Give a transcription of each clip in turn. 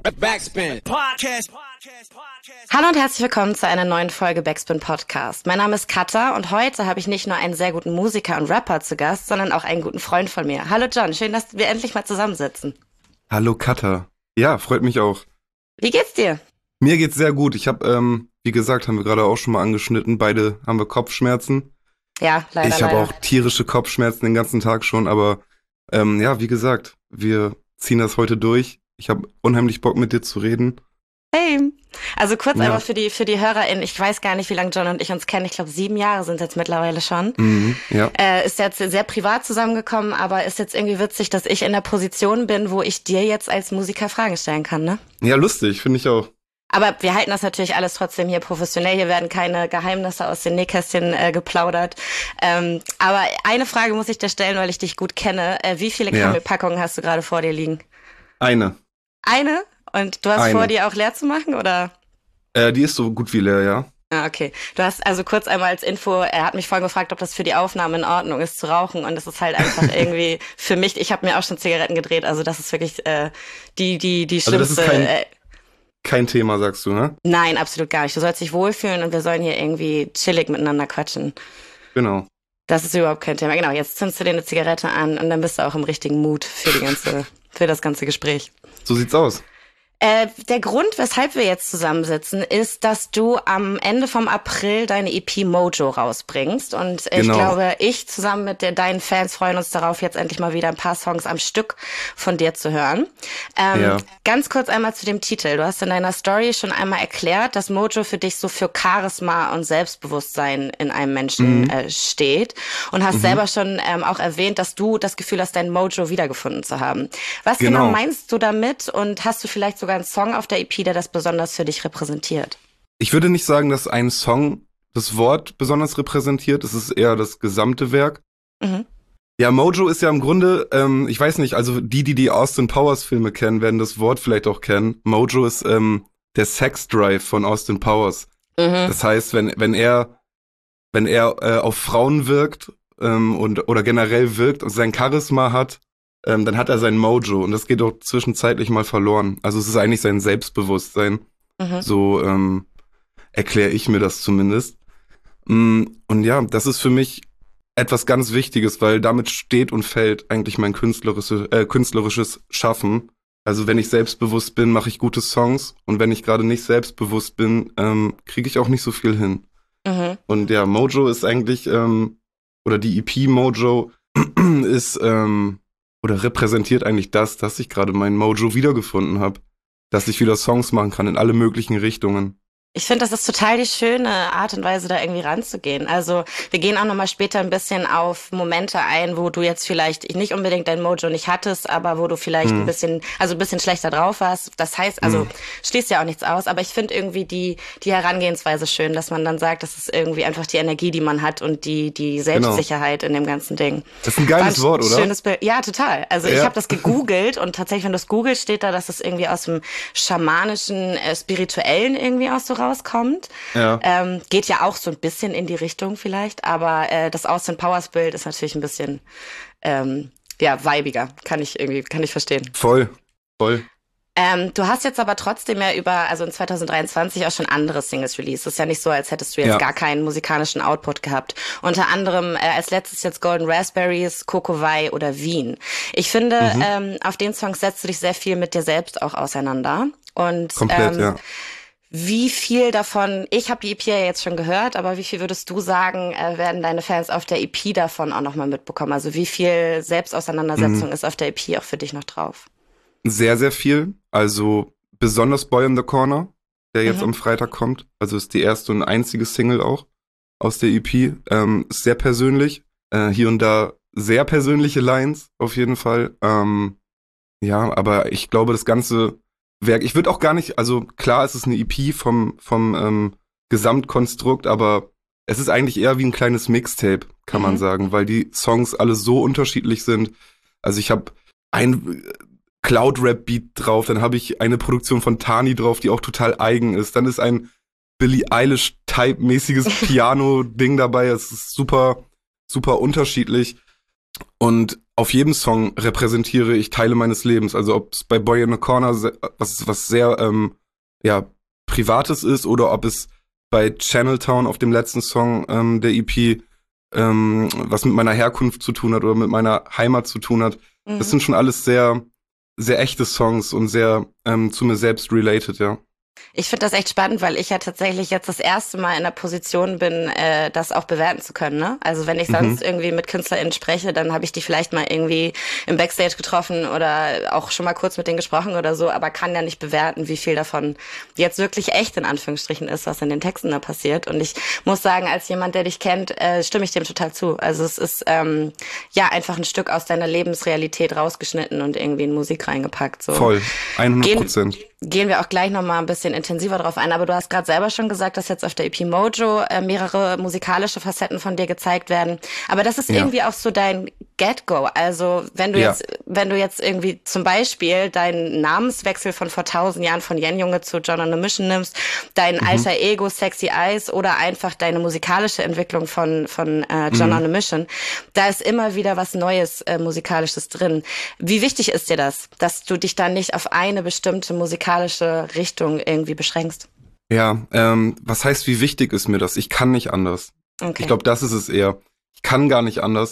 Backspin Podcast. Hallo und herzlich willkommen zu einer neuen Folge Backspin Podcast. Mein Name ist Katha und heute habe ich nicht nur einen sehr guten Musiker und Rapper zu Gast, sondern auch einen guten Freund von mir. Hallo John, schön, dass wir endlich mal zusammensitzen. Hallo Katha. Ja, freut mich auch. Wie geht's dir? Mir geht's sehr gut. Ich habe, wie gesagt, haben wir gerade auch schon mal angeschnitten, beide haben wir Kopfschmerzen. Ja, leider. Ich habe auch tierische Kopfschmerzen den ganzen Tag schon, aber ja, wie gesagt, wir ziehen das heute durch. Ich habe unheimlich Bock, mit dir zu reden. Hey, also kurz einmal für die HörerInnen, ich weiß gar nicht, wie lange John und ich uns kennen. Ich glaube, 7 Jahre sind es jetzt mittlerweile schon. Ja. Ist jetzt sehr privat zusammengekommen, aber ist jetzt irgendwie witzig, dass ich in der Position bin, wo ich dir jetzt als Musiker Fragen stellen kann, ne? Ja, lustig, finde ich auch. Aber wir halten das natürlich alles trotzdem hier professionell. Hier werden keine Geheimnisse aus den Nähkästchen geplaudert. Aber eine Frage muss ich dir stellen, weil ich dich gut kenne. Wie viele Krammelpackungen hast du gerade vor dir liegen? Eine? Und du hast vor, die auch leer zu machen, oder? Die ist so gut wie leer, ja. Ah, okay. Du hast also kurz einmal als Info, er hat mich vorhin gefragt, ob das für die Aufnahme in Ordnung ist zu rauchen, und das ist halt einfach irgendwie für mich, ich habe mir auch schon Zigaretten gedreht, also das ist wirklich die schlimmste... Also das ist kein Thema, sagst du, ne? Nein, absolut gar nicht. Du sollst dich wohlfühlen und wir sollen hier irgendwie chillig miteinander quatschen. Genau. Das ist überhaupt kein Thema. Genau, jetzt zündest du dir eine Zigarette an und dann bist du auch im richtigen Mut für das ganze Gespräch. So sieht's aus. Der Grund, weshalb wir jetzt zusammensitzen, ist, dass du am Ende vom April deine EP Mojo rausbringst. Und ich glaube, ich zusammen mit deinen Fans freuen uns darauf, jetzt endlich mal wieder ein paar Songs am Stück von dir zu hören. Ganz kurz einmal zu dem Titel. Du hast in deiner Story schon einmal erklärt, dass Mojo für dich so für Charisma und Selbstbewusstsein in einem Menschen steht. Und hast selber schon auch erwähnt, dass du das Gefühl hast, dein Mojo wiedergefunden zu haben. Was genau meinst du damit? Und hast du vielleicht sogar einen Song auf der EP, der das besonders für dich repräsentiert? Ich würde nicht sagen, dass ein Song das Wort besonders repräsentiert. Es ist eher das gesamte Werk. Ja, Mojo ist ja im Grunde, ich weiß nicht, also die Austin Powers Filme kennen, werden das Wort vielleicht auch kennen. Mojo ist der Sex Drive von Austin Powers. Das heißt, wenn er auf Frauen wirkt oder generell wirkt und sein Charisma hat, dann hat er sein Mojo, und das geht auch zwischenzeitlich mal verloren. Also es ist eigentlich sein Selbstbewusstsein. So erkläre ich mir das zumindest. Und ja, das ist für mich etwas ganz Wichtiges, weil damit steht und fällt eigentlich mein künstlerisches Schaffen. Also wenn ich selbstbewusst bin, mache ich gute Songs, und wenn ich gerade nicht selbstbewusst bin, kriege ich auch nicht so viel hin. Und ja, Mojo ist eigentlich, oder die EP Mojo ist oder repräsentiert eigentlich das, dass ich gerade mein Mojo wiedergefunden habe. Dass ich wieder Songs machen kann in alle möglichen Richtungen. Ich finde, das ist total die schöne Art und Weise, da irgendwie ranzugehen. Also wir gehen auch nochmal später ein bisschen auf Momente ein, wo du jetzt vielleicht nicht unbedingt dein Mojo nicht hattest, aber wo du vielleicht ein bisschen schlechter drauf warst. Das heißt, also schließt ja auch nichts aus, aber ich finde irgendwie die Herangehensweise schön, dass man dann sagt, das ist irgendwie einfach die Energie, die man hat, und die Selbstsicherheit in dem ganzen Ding. Das ist ein geiles Wort, oder? Schönes Bild. Ja, total. Also ich habe das gegoogelt, und tatsächlich, wenn du es googelst, steht da, dass es irgendwie aus dem schamanischen, spirituellen irgendwie auch so rauskommt. Geht ja auch so ein bisschen in die Richtung vielleicht, aber das Austin Powers Bild ist natürlich ein bisschen weibiger, kann ich verstehen. Voll. Du hast jetzt aber trotzdem ja also in 2023 auch schon andere Singles released. Es ist ja nicht so, als hättest du jetzt gar keinen musikalischen Output gehabt. Unter anderem als letztes jetzt Golden Raspberries, Coco Wai oder Wien. Ich finde, auf den Songs setzt du dich sehr viel mit dir selbst auch auseinander. Und komplett, wie viel davon, ich habe die EP ja jetzt schon gehört, aber wie viel würdest du sagen, werden deine Fans auf der EP davon auch nochmal mitbekommen? Also wie viel Selbstauseinandersetzung ist auf der EP auch für dich noch drauf? Sehr, sehr viel. Also besonders Boy in the Corner, der jetzt am Freitag kommt. Also ist die erste und einzige Single auch aus der EP. Ist sehr persönlich. Hier und da sehr persönliche Lines auf jeden Fall. Ja, aber ich glaube, das ganze Werk, ich würde auch gar nicht, also klar, es ist eine EP vom Gesamtkonstrukt, aber es ist eigentlich eher wie ein kleines Mixtape, kann man sagen, weil die Songs alle so unterschiedlich sind. Also ich habe ein Cloud-Rap-Beat drauf, dann habe ich eine Produktion von Tani drauf, die auch total eigen ist. Dann ist ein Billie Eilish-Type-mäßiges Piano-Ding dabei. Es ist super, super unterschiedlich. Und auf jedem Song repräsentiere ich Teile meines Lebens. Also ob es bei Boy in the Corner was sehr Privates ist oder ob es bei Channeltown auf dem letzten Song der EP was mit meiner Herkunft zu tun hat oder mit meiner Heimat zu tun hat. Mhm. Das sind schon alles sehr, sehr echte Songs und sehr zu mir selbst related, ja. Ich finde das echt spannend, weil ich ja tatsächlich jetzt das erste Mal in der Position bin, das auch bewerten zu können. Ne? Also wenn ich sonst irgendwie mit KünstlerInnen spreche, dann habe ich die vielleicht mal irgendwie im Backstage getroffen oder auch schon mal kurz mit denen gesprochen oder so, aber kann ja nicht bewerten, wie viel davon jetzt wirklich echt in Anführungsstrichen ist, was in den Texten da passiert. Und ich muss sagen, als jemand, der dich kennt, stimme ich dem total zu. Also es ist einfach ein Stück aus deiner Lebensrealität rausgeschnitten und irgendwie in Musik reingepackt. So. Voll, 100%. Gehen wir auch gleich nochmal ein bisschen intensiver drauf ein, aber du hast gerade selber schon gesagt, dass jetzt auf der EP Mojo mehrere musikalische Facetten von dir gezeigt werden, aber das ist irgendwie auch so dein Get-Go, also wenn du jetzt irgendwie zum Beispiel deinen Namenswechsel von vor 1000 Jahren von Yen Junge zu John on a Mission nimmst, dein alter Ego Sexy Eyes oder einfach deine musikalische Entwicklung von John on a Mission, da ist immer wieder was Neues Musikalisches drin. Wie wichtig ist dir das, dass du dich dann nicht auf eine bestimmte musikalische Richtung irgendwie beschränkst? Ja, was heißt, wie wichtig ist mir das? Ich kann nicht anders. Okay. Ich glaube, das ist es eher. Ich kann gar nicht anders.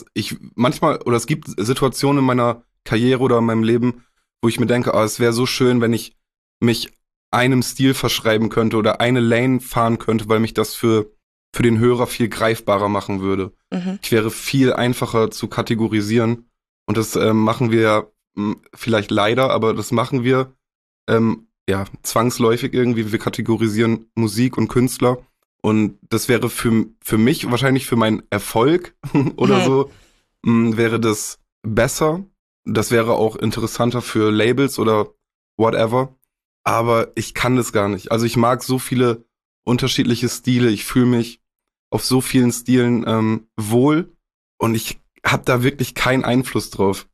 Es gibt Situationen in meiner Karriere oder in meinem Leben, wo ich mir denke, es wäre so schön, wenn ich mich einem Stil verschreiben könnte oder eine Lane fahren könnte, weil mich das für den Hörer viel greifbarer machen würde. Ich wäre viel einfacher zu kategorisieren und das machen wir vielleicht leider, aber das machen wir zwangsläufig irgendwie. Wir kategorisieren Musik und Künstler und das wäre für mich, wahrscheinlich für meinen Erfolg oder so, wäre das besser. Das wäre auch interessanter für Labels oder whatever, aber ich kann das gar nicht. Also ich mag so viele unterschiedliche Stile, ich fühle mich auf so vielen Stilen wohl und ich habe da wirklich keinen Einfluss drauf.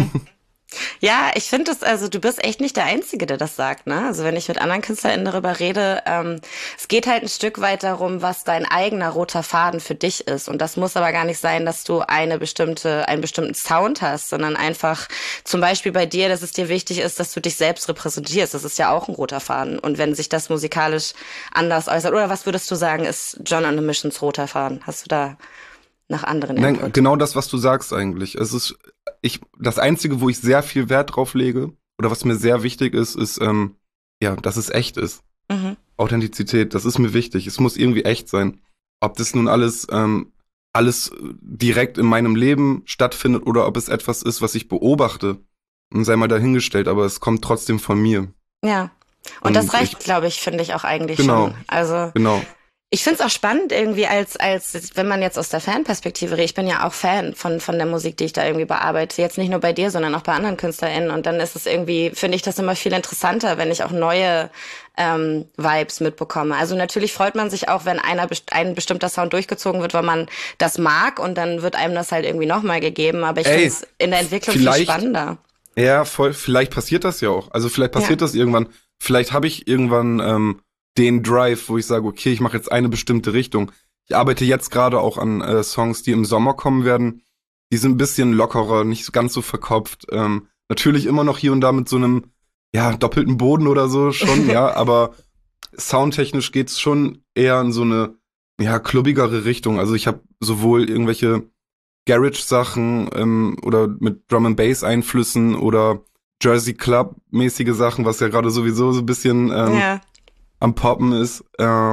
Ja, ich finde es, also du bist echt nicht der Einzige, der das sagt, ne? Also wenn ich mit anderen KünstlerInnen darüber rede, es geht halt ein Stück weit darum, was dein eigener roter Faden für dich ist. Und das muss aber gar nicht sein, dass du einen bestimmten Sound hast, sondern einfach zum Beispiel bei dir, dass es dir wichtig ist, dass du dich selbst repräsentierst. Das ist ja auch ein roter Faden. Und wenn sich das musikalisch anders äußert, oder was würdest du sagen, ist John on a Missions roter Faden? Hast du da nach anderen Input? Nein, genau das, was du sagst eigentlich. Es ist das Einzige, wo ich sehr viel Wert drauf lege oder was mir sehr wichtig ist, dass es echt ist. Authentizität, das ist mir wichtig. Es muss irgendwie echt sein. Ob das nun alles direkt in meinem Leben stattfindet oder ob es etwas ist, was ich beobachte, sei mal dahingestellt, aber es kommt trotzdem von mir. Ja, und das reicht, glaube ich, finde ich auch eigentlich schon. Also genau. Ich finde es auch spannend irgendwie, als wenn man jetzt aus der Fanperspektive redet. Ich bin ja auch Fan von der Musik, die ich da irgendwie bearbeite. Jetzt nicht nur bei dir, sondern auch bei anderen KünstlerInnen. Und dann ist es irgendwie, finde ich das immer viel interessanter, wenn ich auch neue Vibes mitbekomme. Also natürlich freut man sich auch, wenn ein bestimmter Sound durchgezogen wird, weil man das mag und dann wird einem das halt irgendwie nochmal gegeben. Aber ich finde es in der Entwicklung viel spannender. Ja, voll. Vielleicht passiert das ja auch. Also vielleicht passiert das irgendwann. Vielleicht habe ich irgendwann den Drive, wo ich sage, okay, ich mache jetzt eine bestimmte Richtung. Ich arbeite jetzt gerade auch an Songs, die im Sommer kommen werden. Die sind ein bisschen lockerer, nicht ganz so verkopft. Natürlich immer noch hier und da mit so einem doppelten Boden oder so schon, aber soundtechnisch geht's schon eher in so eine klubbigere Richtung. Also ich habe sowohl irgendwelche Garage-Sachen oder mit Drum and Bass Einflüssen oder Jersey Club mäßige Sachen, was ja gerade sowieso so ein bisschen am Poppen ist.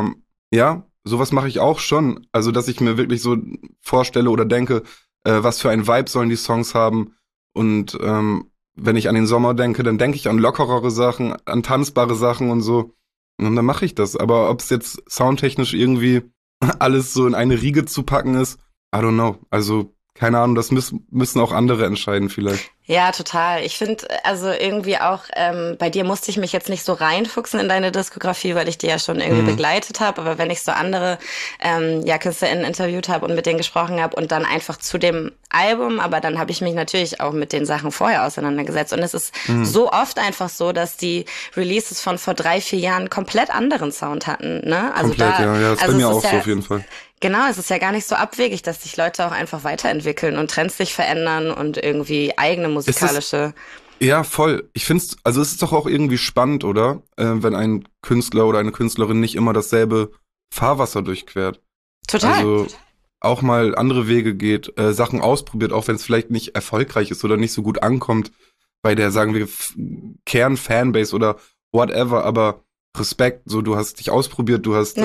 Sowas mache ich auch schon. Also, dass ich mir wirklich so vorstelle oder denke, was für ein Vibe sollen die Songs haben. Und wenn ich an den Sommer denke, dann denke ich an lockerere Sachen, an tanzbare Sachen und so. Und dann mache ich das. Aber ob es jetzt soundtechnisch irgendwie alles so in eine Riege zu packen ist, I don't know. Also, keine Ahnung, das müssen auch andere entscheiden vielleicht. Ja, total. Ich finde, also irgendwie auch, bei dir musste ich mich jetzt nicht so reinfuchsen in deine Diskografie, weil ich die ja schon irgendwie begleitet habe. Aber wenn ich so andere KünstlerInnen interviewt habe und mit denen gesprochen habe und dann einfach zu dem Album, aber dann habe ich mich natürlich auch mit den Sachen vorher auseinandergesetzt. Und es ist so oft einfach so, dass die Releases von vor 3-4 Jahren komplett anderen Sound hatten. Ne? Also komplett, das ist bei mir auch so auf jeden Fall. Genau, es ist ja gar nicht so abwegig, dass sich Leute auch einfach weiterentwickeln und Trends sich verändern und irgendwie eigene musikalische... Ja, voll. Ich find's, also es ist doch auch irgendwie spannend, oder? Wenn ein Künstler oder eine Künstlerin nicht immer dasselbe Fahrwasser durchquert. Total. Also auch mal andere Wege geht, Sachen ausprobiert, auch wenn es vielleicht nicht erfolgreich ist oder nicht so gut ankommt bei der, sagen wir, Kern-Fanbase oder whatever, aber Respekt, so du hast dich ausprobiert, du hast,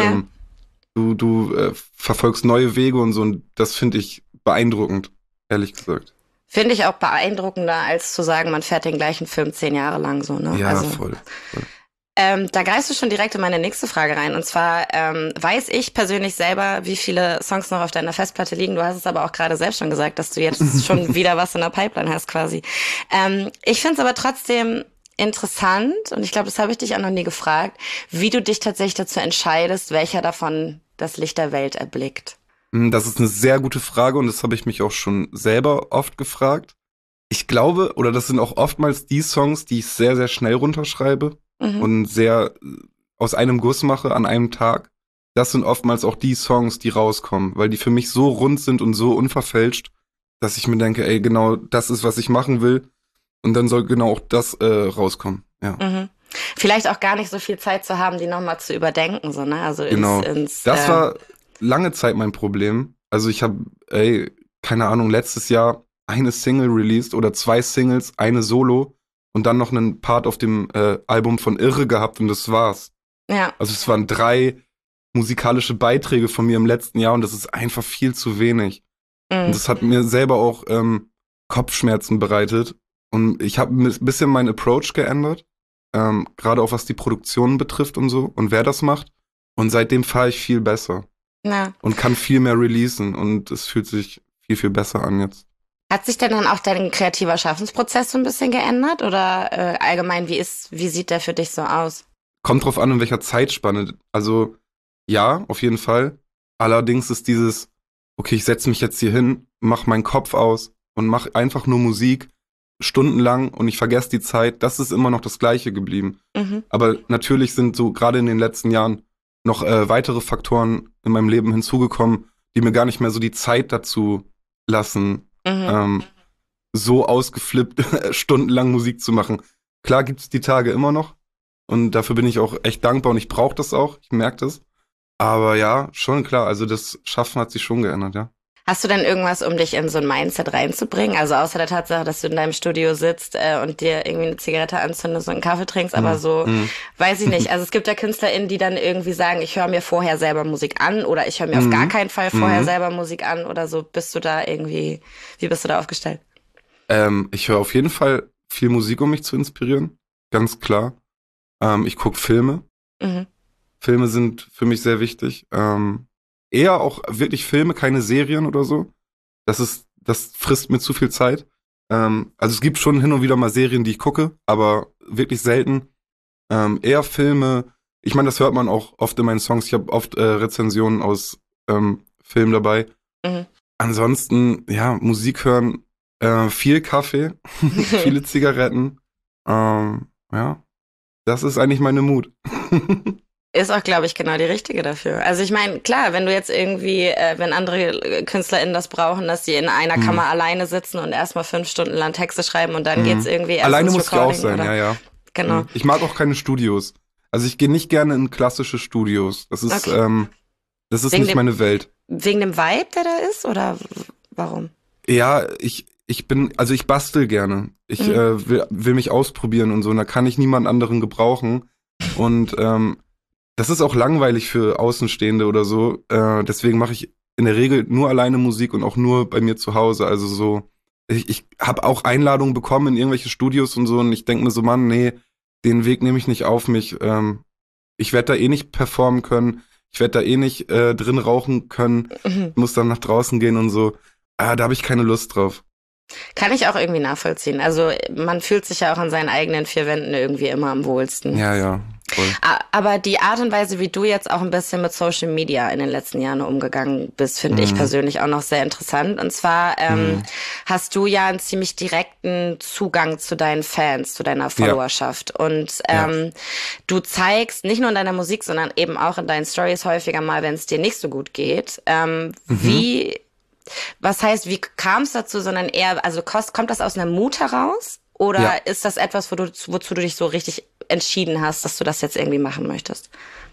du verfolgst neue Wege und so, und das finde ich beeindruckend, ehrlich gesagt. Finde ich auch beeindruckender, als zu sagen, man fährt den gleichen Film 10 Jahre lang so, ne? Ja, also, voll. Da greifst du schon direkt in meine nächste Frage rein. Und zwar weiß ich persönlich selber, wie viele Songs noch auf deiner Festplatte liegen. Du hast es aber auch gerade selbst schon gesagt, dass du jetzt schon wieder was in der Pipeline hast quasi. Ich finde es aber trotzdem interessant, und ich glaube, das habe ich dich auch noch nie gefragt, wie du dich tatsächlich dazu entscheidest, welcher davon das Licht der Welt erblickt. Das ist eine sehr gute Frage, und das habe ich mich auch schon selber oft gefragt. Ich glaube, oder das sind auch oftmals die Songs, die ich sehr, sehr schnell runterschreibe und sehr aus einem Guss mache an einem Tag. Das sind oftmals auch die Songs, die rauskommen, weil die für mich so rund sind und so unverfälscht, dass ich mir denke, ey, genau das ist, was ich machen will. Und dann soll genau auch das rauskommen. Ja. Mhm. Vielleicht auch gar nicht so viel Zeit zu haben, die nochmal zu überdenken, so, ne? Also genau. Das war lange Zeit mein Problem. Also ich habe, keine Ahnung, letztes Jahr eine Single released oder 2 Singles, eine Solo und dann noch einen Part auf dem Album von Irre gehabt, und das war's. Ja. Also es waren 3 musikalische Beiträge von mir im letzten Jahr, und das ist einfach viel zu wenig. Und das hat mir selber auch Kopfschmerzen bereitet. Und ich habe ein bisschen meinen Approach geändert, gerade auch was die Produktion betrifft und so und wer das macht. Und seitdem fahre ich viel besser. Ja. Und kann viel mehr releasen, und es fühlt sich viel, viel besser an jetzt. Hat sich denn dann auch dein kreativer Schaffensprozess so ein bisschen geändert, oder allgemein, wie sieht der für dich so aus? Kommt drauf an, in welcher Zeitspanne. Also ja, auf jeden Fall. Allerdings ist dieses, okay, ich setze mich jetzt hier hin, mach meinen Kopf aus und mach einfach nur Musik stundenlang und ich vergesse die Zeit, das ist immer noch das Gleiche geblieben. Aber natürlich sind so gerade in den letzten Jahren noch weitere Faktoren in meinem Leben hinzugekommen, die mir gar nicht mehr so die Zeit dazu lassen, so ausgeflippt stundenlang Musik zu machen. Klar gibt's die Tage immer noch, und dafür bin ich auch echt dankbar, und ich brauche das auch, ich merke das. Aber ja, schon klar, also das Schaffen hat sich schon geändert, ja. Hast du denn irgendwas, um dich in so ein Mindset reinzubringen? Also außer der Tatsache, dass du in deinem Studio sitzt und dir irgendwie eine Zigarette anzündest und einen Kaffee trinkst, aber so, weiß ich nicht. Also es gibt ja KünstlerInnen, die dann irgendwie sagen, ich höre mir vorher selber Musik an, oder ich höre mir auf gar keinen Fall vorher selber Musik an, oder so. Bist du da irgendwie, wie bist du da aufgestellt? Ich höre auf jeden Fall viel Musik, um mich zu inspirieren, ganz klar. Ich gucke Filme. Filme sind für mich sehr wichtig. Eher auch wirklich Filme, keine Serien oder so. Das frisst mir zu viel Zeit. Also es gibt schon hin und wieder mal Serien, die ich gucke, aber wirklich selten. Eher Filme. Ich meine, das hört man auch oft in meinen Songs. Ich habe oft Rezensionen aus Filmen dabei. Ansonsten, ja, Musik hören, viel Kaffee, viele Zigaretten. Ja, das ist eigentlich meine Mut. Ist auch, glaube ich, genau die richtige dafür. Also ich meine, klar, wenn du jetzt irgendwie, wenn andere KünstlerInnen das brauchen, dass die in einer Kammer alleine sitzen und erstmal 5 Stunden lang Texte schreiben und dann geht's irgendwie erst alleine ins muss ich auch Recording, sein, oder? ja. Genau. Ich mag auch keine Studios. Also ich gehe nicht gerne in klassische Studios. Das ist, Okay. Das ist Wegen nicht meine Welt. Wegen dem Vibe, der da ist, oder warum? Ja, ich bastel gerne. Ich will mich ausprobieren und so, und da kann ich niemand anderen gebrauchen. Und das ist auch langweilig für Außenstehende oder so. Deswegen mache ich in der Regel nur alleine Musik und auch nur bei mir zu Hause. Also so, ich habe auch Einladungen bekommen in irgendwelche Studios und so, und ich denke mir so, Mann, nee, den Weg nehme ich nicht auf mich. Ich werde da eh nicht performen können. Ich werde da eh nicht drin rauchen können. Muss dann nach draußen gehen und so. Da habe ich keine Lust drauf. Kann ich auch irgendwie nachvollziehen. Also man fühlt sich ja auch an seinen eigenen 4 Wänden irgendwie immer am wohlsten. Ja. voll. Aber die Art und Weise, wie du jetzt auch ein bisschen mit Social Media in den letzten Jahren umgegangen bist, finde ich persönlich auch noch sehr interessant. Und zwar hast du ja einen ziemlich direkten Zugang zu deinen Fans, zu deiner Followerschaft. Ja. Und du zeigst nicht nur in deiner Musik, sondern eben auch in deinen Stories häufiger mal, wenn es dir nicht so gut geht. Was heißt, wie kam es dazu, sondern eher, also kommt das aus einer Mut heraus? Oder ist das etwas, wozu du dich so richtig entschieden hast, dass du das jetzt irgendwie machen möchtest?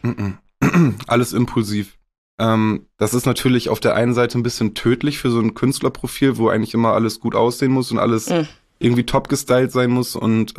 Alles impulsiv. Das ist natürlich auf der einen Seite ein bisschen tödlich für so ein Künstlerprofil, wo eigentlich immer alles gut aussehen muss und alles irgendwie top gestylt sein muss und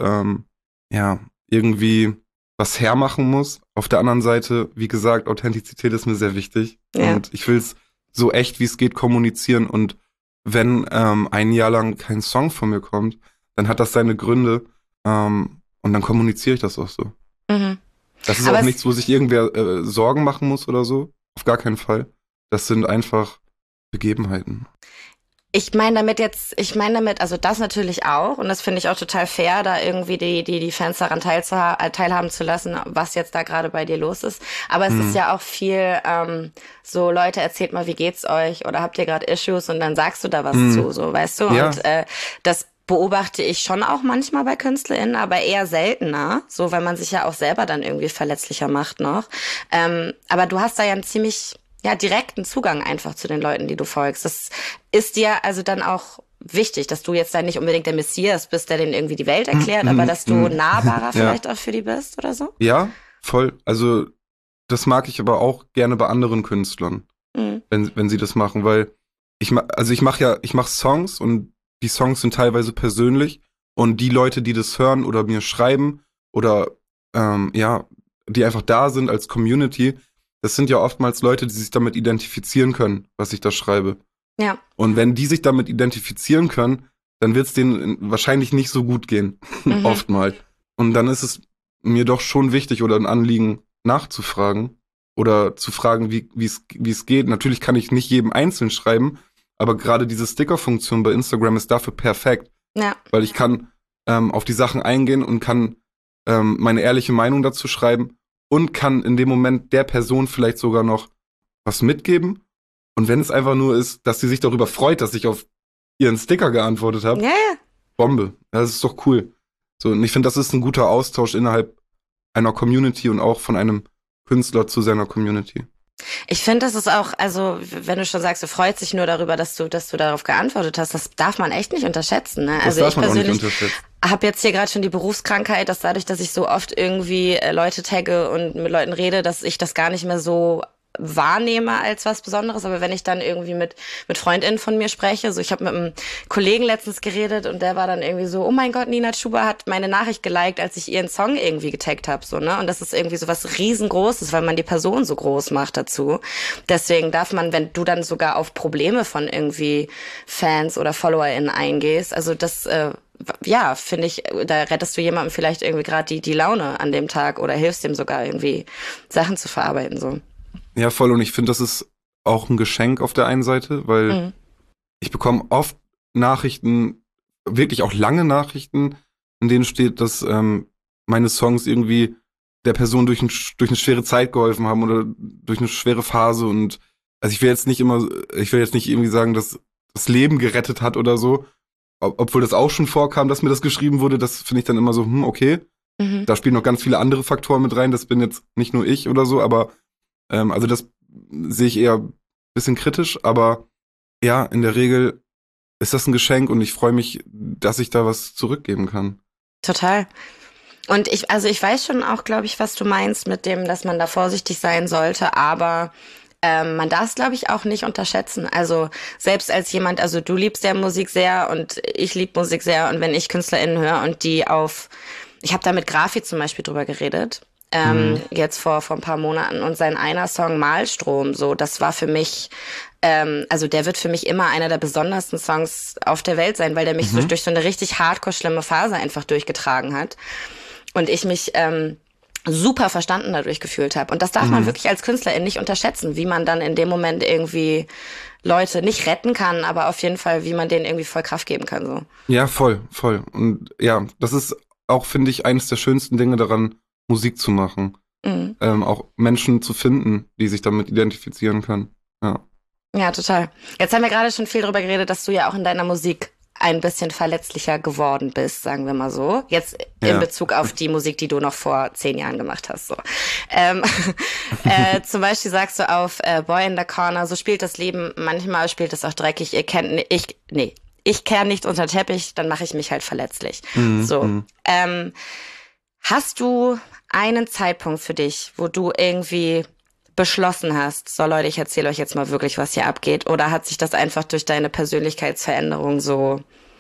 irgendwie was hermachen muss. Auf der anderen Seite, wie gesagt, Authentizität ist mir sehr wichtig. Ja. Und ich will es so echt, wie es geht, kommunizieren. Und wenn ein Jahr lang kein Song von mir kommt, dann hat das seine Gründe und dann kommuniziere ich das auch so. Das ist aber auch nichts, wo sich irgendwer Sorgen machen muss oder so. Auf gar keinen Fall. Das sind einfach Begebenheiten. Ich meine damit, also das natürlich auch, und das finde ich auch total fair, da irgendwie die Fans daran teilhaben zu lassen, was jetzt da gerade bei dir los ist. Aber es ist ja auch viel so, Leute, erzählt mal, wie geht's euch? Oder habt ihr gerade Issues? Und dann sagst du da was zu, so, weißt du? Ja. Und das beobachte ich schon auch manchmal bei KünstlerInnen, aber eher seltener, so, weil man sich ja auch selber dann irgendwie verletzlicher macht noch. Aber du hast da ja einen ziemlich direkten Zugang einfach zu den Leuten, die du folgst. Das ist dir also dann auch wichtig, dass du jetzt dann nicht unbedingt der Messias bist, der denen irgendwie die Welt erklärt, aber dass du nahbarer vielleicht auch für die bist oder so? Ja, voll. Also das mag ich aber auch gerne bei anderen Künstlern, wenn sie das machen, weil ich mache Songs und die Songs sind teilweise persönlich und die Leute, die das hören oder mir schreiben oder die einfach da sind als Community, das sind ja oftmals Leute, die sich damit identifizieren können, was ich da schreibe. Ja. Und wenn die sich damit identifizieren können, dann wird es denen wahrscheinlich nicht so gut gehen, oftmals. Und dann ist es mir doch schon wichtig oder ein Anliegen nachzufragen oder zu fragen, wie es geht. Natürlich kann ich nicht jedem einzeln schreiben, aber gerade diese Sticker-Funktion bei Instagram ist dafür perfekt. Ja. Weil ich kann auf die Sachen eingehen und kann meine ehrliche Meinung dazu schreiben und kann in dem Moment der Person vielleicht sogar noch was mitgeben. Und wenn es einfach nur ist, dass sie sich darüber freut, dass ich auf ihren Sticker geantwortet habe, Bombe. Ja, das ist doch cool. So, und ich finde, das ist ein guter Austausch innerhalb einer Community und auch von einem Künstler zu seiner Community. Ich finde, das ist auch, also wenn du schon sagst, du freust dich nur darüber, dass du darauf geantwortet hast, das darf man echt nicht unterschätzen. Ne? Also ich persönlich habe jetzt hier gerade schon die Berufskrankheit, dass dadurch, dass ich so oft irgendwie Leute tagge und mit Leuten rede, dass ich das gar nicht mehr so wahrnehme als was Besonderes, aber wenn ich dann irgendwie mit FreundInnen von mir spreche, so ich habe mit einem Kollegen letztens geredet und der war dann irgendwie so, oh mein Gott, Nina Chuba hat meine Nachricht geliked, als ich ihren Song irgendwie getaggt habe, so, ne? Und das ist irgendwie so was riesengroßes, weil man die Person so groß macht dazu. Deswegen darf man, wenn du dann sogar auf Probleme von irgendwie Fans oder FollowerInnen eingehst, also das finde ich, da rettest du jemandem vielleicht irgendwie gerade die Laune an dem Tag oder hilfst dem sogar irgendwie Sachen zu verarbeiten, so. Ja, voll. Und ich finde, das ist auch ein Geschenk auf der einen Seite, weil ich bekomme oft Nachrichten, wirklich auch lange Nachrichten, in denen steht, dass meine Songs irgendwie der Person durch eine schwere Zeit geholfen haben oder durch eine schwere Phase. Und also ich will jetzt nicht irgendwie sagen, dass das Leben gerettet hat oder so, obwohl das auch schon vorkam, dass mir das geschrieben wurde. Das finde ich dann immer so, okay. Da spielen noch ganz viele andere Faktoren mit rein. Das bin jetzt nicht nur ich oder so, aber also das sehe ich eher ein bisschen kritisch, aber ja, in der Regel ist das ein Geschenk und ich freue mich, dass ich da was zurückgeben kann. Total. Und ich weiß schon auch, glaube ich, was du meinst mit dem, dass man da vorsichtig sein sollte, aber man darf es, glaube ich, auch nicht unterschätzen. Also selbst als jemand, also du liebst ja Musik sehr und ich liebe Musik sehr und wenn ich KünstlerInnen höre und ich habe da mit Grafi zum Beispiel drüber geredet, jetzt vor ein paar Monaten und sein einer Song Malstrom, so, das war für mich, also der wird für mich immer einer der besondersten Songs auf der Welt sein, weil der mich durch so eine richtig hardcore schlimme Phase einfach durchgetragen hat und ich mich super verstanden dadurch gefühlt habe. Und das darf man wirklich als Künstlerin nicht unterschätzen, wie man dann in dem Moment irgendwie Leute nicht retten kann, aber auf jeden Fall, wie man denen irgendwie voll Kraft geben kann, so. Ja, voll. Und ja, das ist auch, finde ich, eines der schönsten Dinge daran, Musik zu machen. auch Menschen zu finden, die sich damit identifizieren können. Ja. Ja, total. Jetzt haben wir gerade schon viel darüber geredet, dass du ja auch in deiner Musik ein bisschen verletzlicher geworden bist, sagen wir mal so. Jetzt in Bezug auf die Musik, die du noch vor 10 Jahren gemacht hast. So. Zum Beispiel sagst du auf Boy in the Corner, so spielt das Leben, manchmal spielt es auch dreckig, ich kehre nicht unter den Teppich, dann mache ich mich halt verletzlich. Hast du einen Zeitpunkt für dich, wo du irgendwie beschlossen hast, so Leute, ich erzähle euch jetzt mal wirklich, was hier abgeht, oder hat sich das einfach durch deine Persönlichkeitsveränderung so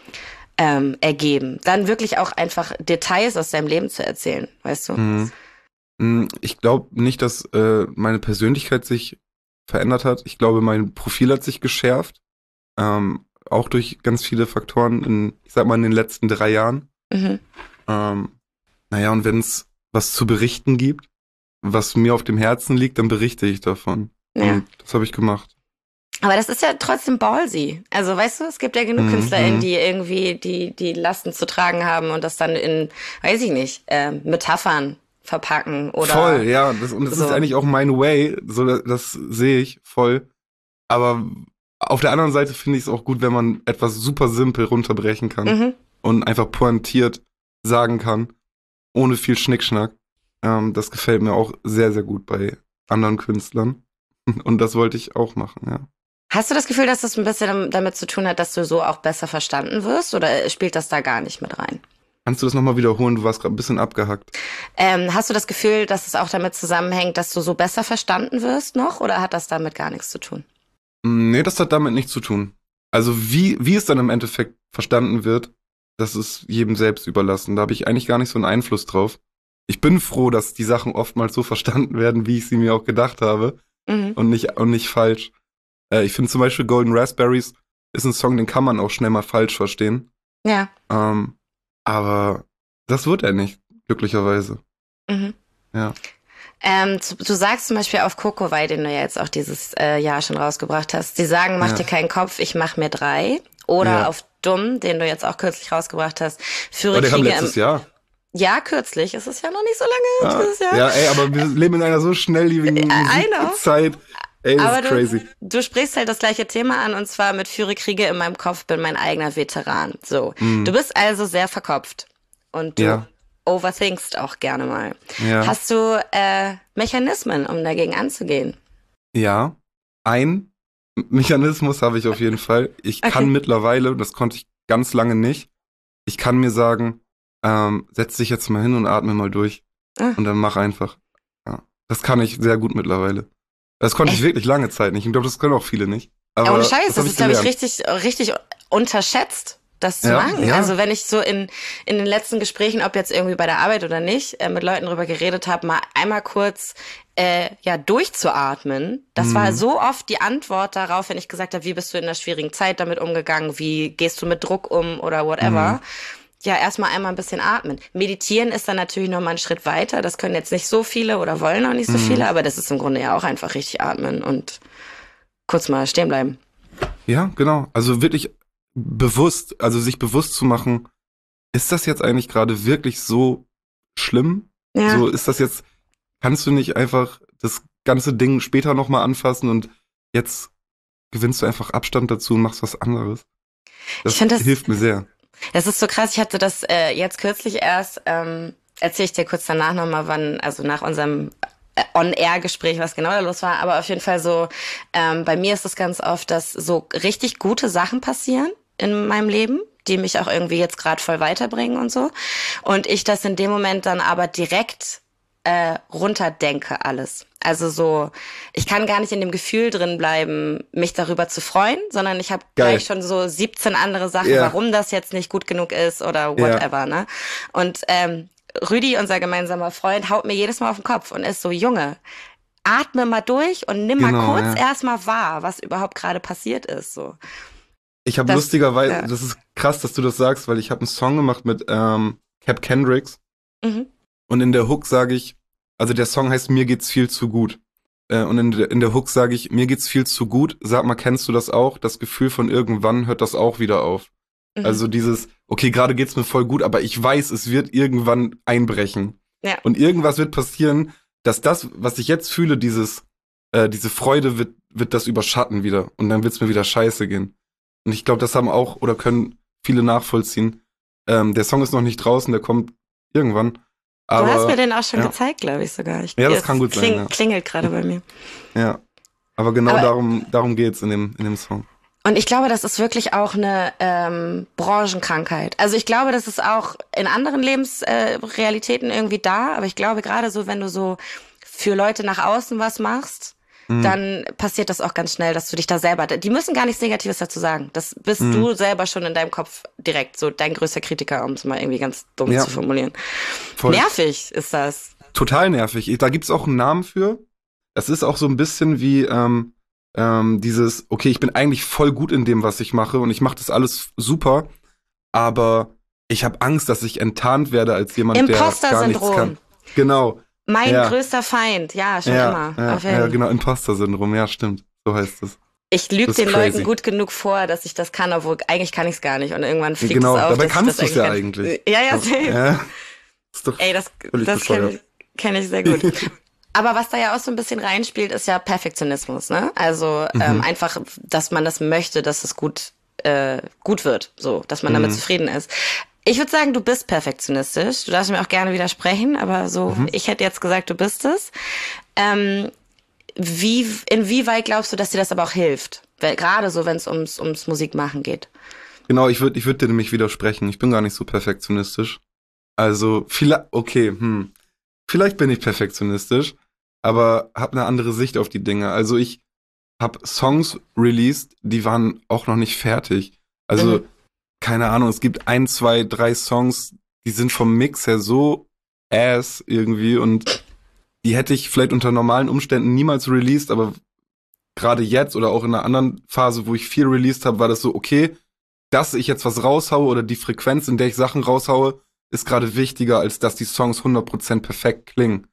ergeben? Dann wirklich auch einfach Details aus deinem Leben zu erzählen, weißt du? Ich glaube nicht, dass meine Persönlichkeit sich verändert hat. Ich glaube, mein Profil hat sich geschärft. Auch durch ganz viele Faktoren ich sag mal, in den letzten 3 Jahren. Und wenn es was zu berichten gibt, was mir auf dem Herzen liegt, dann berichte ich davon. Ja. Und das habe ich gemacht. Aber das ist ja trotzdem ballsy. Also weißt du, es gibt ja genug KünstlerInnen, die irgendwie die Lasten zu tragen haben und das dann in, weiß ich nicht, Metaphern verpacken oder. Voll, ja. Das ist eigentlich auch mein Way. So, das sehe ich voll. Aber auf der anderen Seite finde ich es auch gut, wenn man etwas super simpel runterbrechen kann und einfach pointiert sagen kann, ohne viel Schnickschnack. Das gefällt mir auch sehr, sehr gut bei anderen Künstlern. Und das wollte ich auch machen, ja. Hast du das Gefühl, dass das ein bisschen damit zu tun hat, dass du so auch besser verstanden wirst? Oder spielt das da gar nicht mit rein? Kannst du das nochmal wiederholen? Du warst gerade ein bisschen abgehackt. Hast du das Gefühl, dass es auch damit zusammenhängt, dass du so besser verstanden wirst noch? Oder hat das damit gar nichts zu tun? Nee, das hat damit nichts zu tun. Also wie es dann im Endeffekt verstanden wird, das ist jedem selbst überlassen. Da habe ich eigentlich gar nicht so einen Einfluss drauf. Ich bin froh, dass die Sachen oftmals so verstanden werden, wie ich sie mir auch gedacht habe und nicht falsch. Ich finde zum Beispiel Golden Raspberries ist ein Song, den kann man auch schnell mal falsch verstehen. Ja. Aber das wird er nicht, glücklicherweise. Ja. Du sagst zum Beispiel auf Kokowai, den du ja jetzt auch dieses Jahr schon rausgebracht hast, sie sagen, mach dir keinen Kopf, ich mach mir 3. Oder auf Dumm, den du jetzt auch kürzlich rausgebracht hast, führe der Kriege kam letztes Jahr. Ja, kürzlich. Es ist ja noch nicht so lange dieses Jahr. Ja, ey, aber wir leben in einer so schnelllebigen Zeit. Ey, das ist crazy. Du sprichst halt das gleiche Thema an, und zwar mit Führe Kriege in meinem Kopf, bin mein eigener Veteran. So. Du bist also sehr verkopft. Und du overthinkst auch gerne mal. Ja. Hast du Mechanismen, um dagegen anzugehen? Ja, ein Mechanismus habe ich auf jeden Fall. Ich kann mittlerweile, das konnte ich ganz lange nicht, ich kann mir sagen, setz dich jetzt mal hin und atme mal durch. Und dann mach einfach. Ja. Das kann ich sehr gut mittlerweile. Das konnte ich wirklich lange Zeit nicht. Ich glaube, das können auch viele nicht. Aber ohne Scheiß, das ist, glaube ich, richtig unterschätzt, das zu machen. Ja. Also wenn ich so in den letzten Gesprächen, ob jetzt irgendwie bei der Arbeit oder nicht, mit Leuten drüber geredet habe, mal einmal kurz durchzuatmen. Das war so oft die Antwort darauf, wenn ich gesagt habe, wie bist du in einer schwierigen Zeit damit umgegangen, wie gehst du mit Druck um oder whatever. Ja, erstmal einmal ein bisschen atmen. Meditieren ist dann natürlich noch mal einen Schritt weiter. Das können jetzt nicht so viele oder wollen auch nicht so viele, aber das ist im Grunde ja auch einfach richtig atmen und kurz mal stehen bleiben. Ja, genau. Also wirklich bewusst, also sich bewusst zu machen, ist das jetzt eigentlich gerade wirklich so schlimm? Ja. So ist das jetzt, kannst du nicht einfach das ganze Ding später noch mal anfassen und jetzt gewinnst du einfach Abstand dazu und machst was anderes? Das hilft mir sehr. Das ist so krass, ich hatte das jetzt kürzlich erst, erzähle ich dir kurz danach nochmal, wann, also nach unserem On-Air-Gespräch, was genau da los war, aber auf jeden Fall so, bei mir ist es ganz oft, dass so richtig gute Sachen passieren in meinem Leben, die mich auch irgendwie jetzt gerade voll weiterbringen und so, und ich das in dem Moment dann aber direkt runterdenke alles. Also so, ich kann gar nicht in dem Gefühl drin bleiben, mich darüber zu freuen, sondern ich habe gleich schon so 17 andere Sachen, warum das jetzt nicht gut genug ist oder whatever, ne? Und Rüdi, unser gemeinsamer Freund, haut mir jedes Mal auf den Kopf und ist so, Junge, atme mal durch und nimm mal kurz erstmal wahr, was überhaupt gerade passiert ist. So. Ich habe lustigerweise, das ist krass, dass du das sagst, weil ich habe einen Song gemacht mit Cap Kendricks. Und in der Hook sage ich, also der Song heißt Mir geht's viel zu gut. Und in der Hook sage ich, mir geht's viel zu gut. Sag mal, kennst du das auch? Das Gefühl von irgendwann hört das auch wieder auf. Also dieses, okay, gerade geht's mir voll gut, aber ich weiß, es wird irgendwann einbrechen. Ja. Und irgendwas wird passieren, dass das, was ich jetzt fühle, diese Freude wird das überschatten wieder und dann wird's mir wieder scheiße gehen. Und ich glaube, das haben auch oder können viele nachvollziehen. Der Song ist noch nicht draußen, der kommt irgendwann. Aber, du hast mir den auch schon gezeigt, glaube ich sogar. Ja, das kann gut sein. Klingelt gerade bei mir. Ja, aber genau darum geht's in dem Song. Und ich glaube, das ist wirklich auch eine Branchenkrankheit. Also ich glaube, das ist auch in anderen Lebensrealitäten irgendwie da, aber ich glaube gerade so, wenn du so für Leute nach außen was machst, dann passiert das auch ganz schnell, dass du dich da selber, die müssen gar nichts Negatives dazu sagen. Das bist du selber schon in deinem Kopf direkt so dein größter Kritiker, um es mal irgendwie ganz dumm zu formulieren. Voll. Nervig ist das. Total nervig. Da gibt's auch einen Namen für. Das ist auch so ein bisschen wie dieses, okay, ich bin eigentlich voll gut in dem, was ich mache und ich mache das alles super, aber ich habe Angst, dass ich enttarnt werde als jemand, der gar nichts kann. Genau. Mein größter Feind, ja, schon immer. Ja, genau, Imposter-Syndrom, ja, stimmt. So heißt es. Ich lüge den Leuten gut genug vor, dass ich das kann, obwohl eigentlich kann ich es gar nicht. Und irgendwann fliegt es auf. Genau, dabei kannst du es ja eigentlich. Ja, safe. Ja. Ist doch das kenn ich sehr gut. Aber was da ja auch so ein bisschen reinspielt, ist ja Perfektionismus, ne? Also einfach, dass man das möchte, dass es gut wird, so, dass man damit zufrieden ist. Ich würde sagen, du bist perfektionistisch. Du darfst mir auch gerne widersprechen, aber so, ich hätte jetzt gesagt, du bist es. Inwieweit glaubst du, dass dir das aber auch hilft? Gerade so, wenn es ums Musikmachen geht. Genau, ich würd dir nämlich widersprechen. Ich bin gar nicht so perfektionistisch. Also, vielleicht bin ich perfektionistisch, aber habe eine andere Sicht auf die Dinge. Also ich habe Songs released, die waren auch noch nicht fertig. Also, keine Ahnung, es gibt 1, 2, 3 Songs, die sind vom Mix her so ass irgendwie und die hätte ich vielleicht unter normalen Umständen niemals released, aber gerade jetzt oder auch in einer anderen Phase, wo ich viel released habe, war das so, okay, dass ich jetzt was raushaue oder die Frequenz, in der ich Sachen raushaue, ist gerade wichtiger, als dass die Songs 100% perfekt klingen.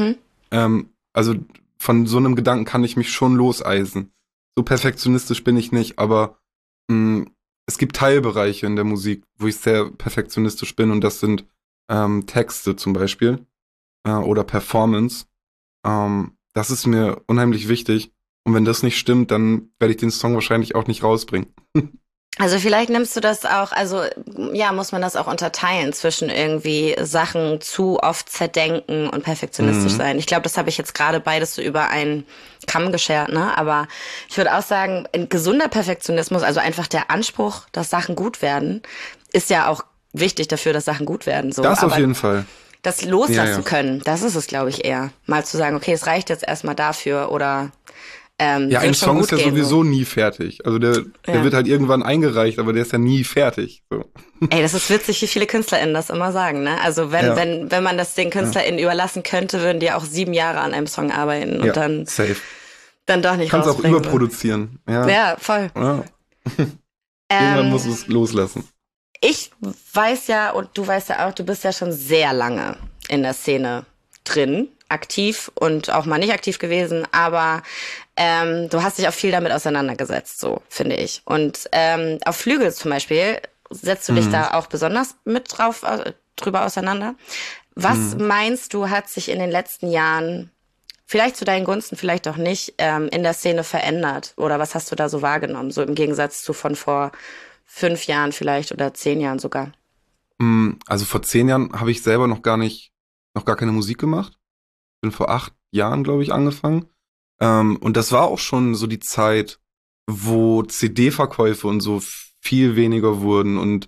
Also von so einem Gedanken kann ich mich schon loseisen. So perfektionistisch bin ich nicht, aber es gibt Teilbereiche in der Musik, wo ich sehr perfektionistisch bin und das sind Texte zum Beispiel oder Performance. Das ist mir unheimlich wichtig und wenn das nicht stimmt, dann werde ich den Song wahrscheinlich auch nicht rausbringen. Also vielleicht nimmst du das auch, also ja, muss man das auch unterteilen zwischen irgendwie Sachen zu oft zerdenken und perfektionistisch sein. Ich glaube, das habe ich jetzt gerade beides so über einen Kamm geschert, ne? Aber ich würde auch sagen, ein gesunder Perfektionismus, also einfach der Anspruch, dass Sachen gut werden, ist ja auch wichtig dafür, dass Sachen gut werden. So. Das aber auf jeden Fall. Das loslassen können, das ist es, glaube ich, eher. Mal zu sagen, okay, es reicht jetzt erstmal dafür oder ein Song ist ja sowieso nie fertig. Also der wird halt irgendwann eingereicht, aber der ist ja nie fertig. So. Ey, das ist witzig, wie viele KünstlerInnen das immer sagen, ne? Also wenn man das den KünstlerInnen überlassen könnte, würden die auch 7 Jahre an einem Song arbeiten und dann doch nicht kannst rausbringen. Kannst auch überproduzieren. Ja, voll. Ja. Irgendwann musst du es loslassen. Ich weiß ja, und du weißt ja auch, du bist ja schon sehr lange in der Szene drin, aktiv und auch mal nicht aktiv gewesen, aber du hast dich auch viel damit auseinandergesetzt, so finde ich. Und auf Flügel zum Beispiel setzt du dich da auch besonders mit drüber auseinander. Was meinst du, hat sich in den letzten Jahren, vielleicht zu deinen Gunsten, vielleicht auch nicht, in der Szene verändert? Oder was hast du da so wahrgenommen, so im Gegensatz zu von vor 5 Jahren vielleicht oder 10 Jahren sogar? Also vor 10 Jahren habe ich selber noch gar keine Musik gemacht. Bin vor 8 Jahren, glaube ich, angefangen. Und das war auch schon so die Zeit, wo CD-Verkäufe und so viel weniger wurden und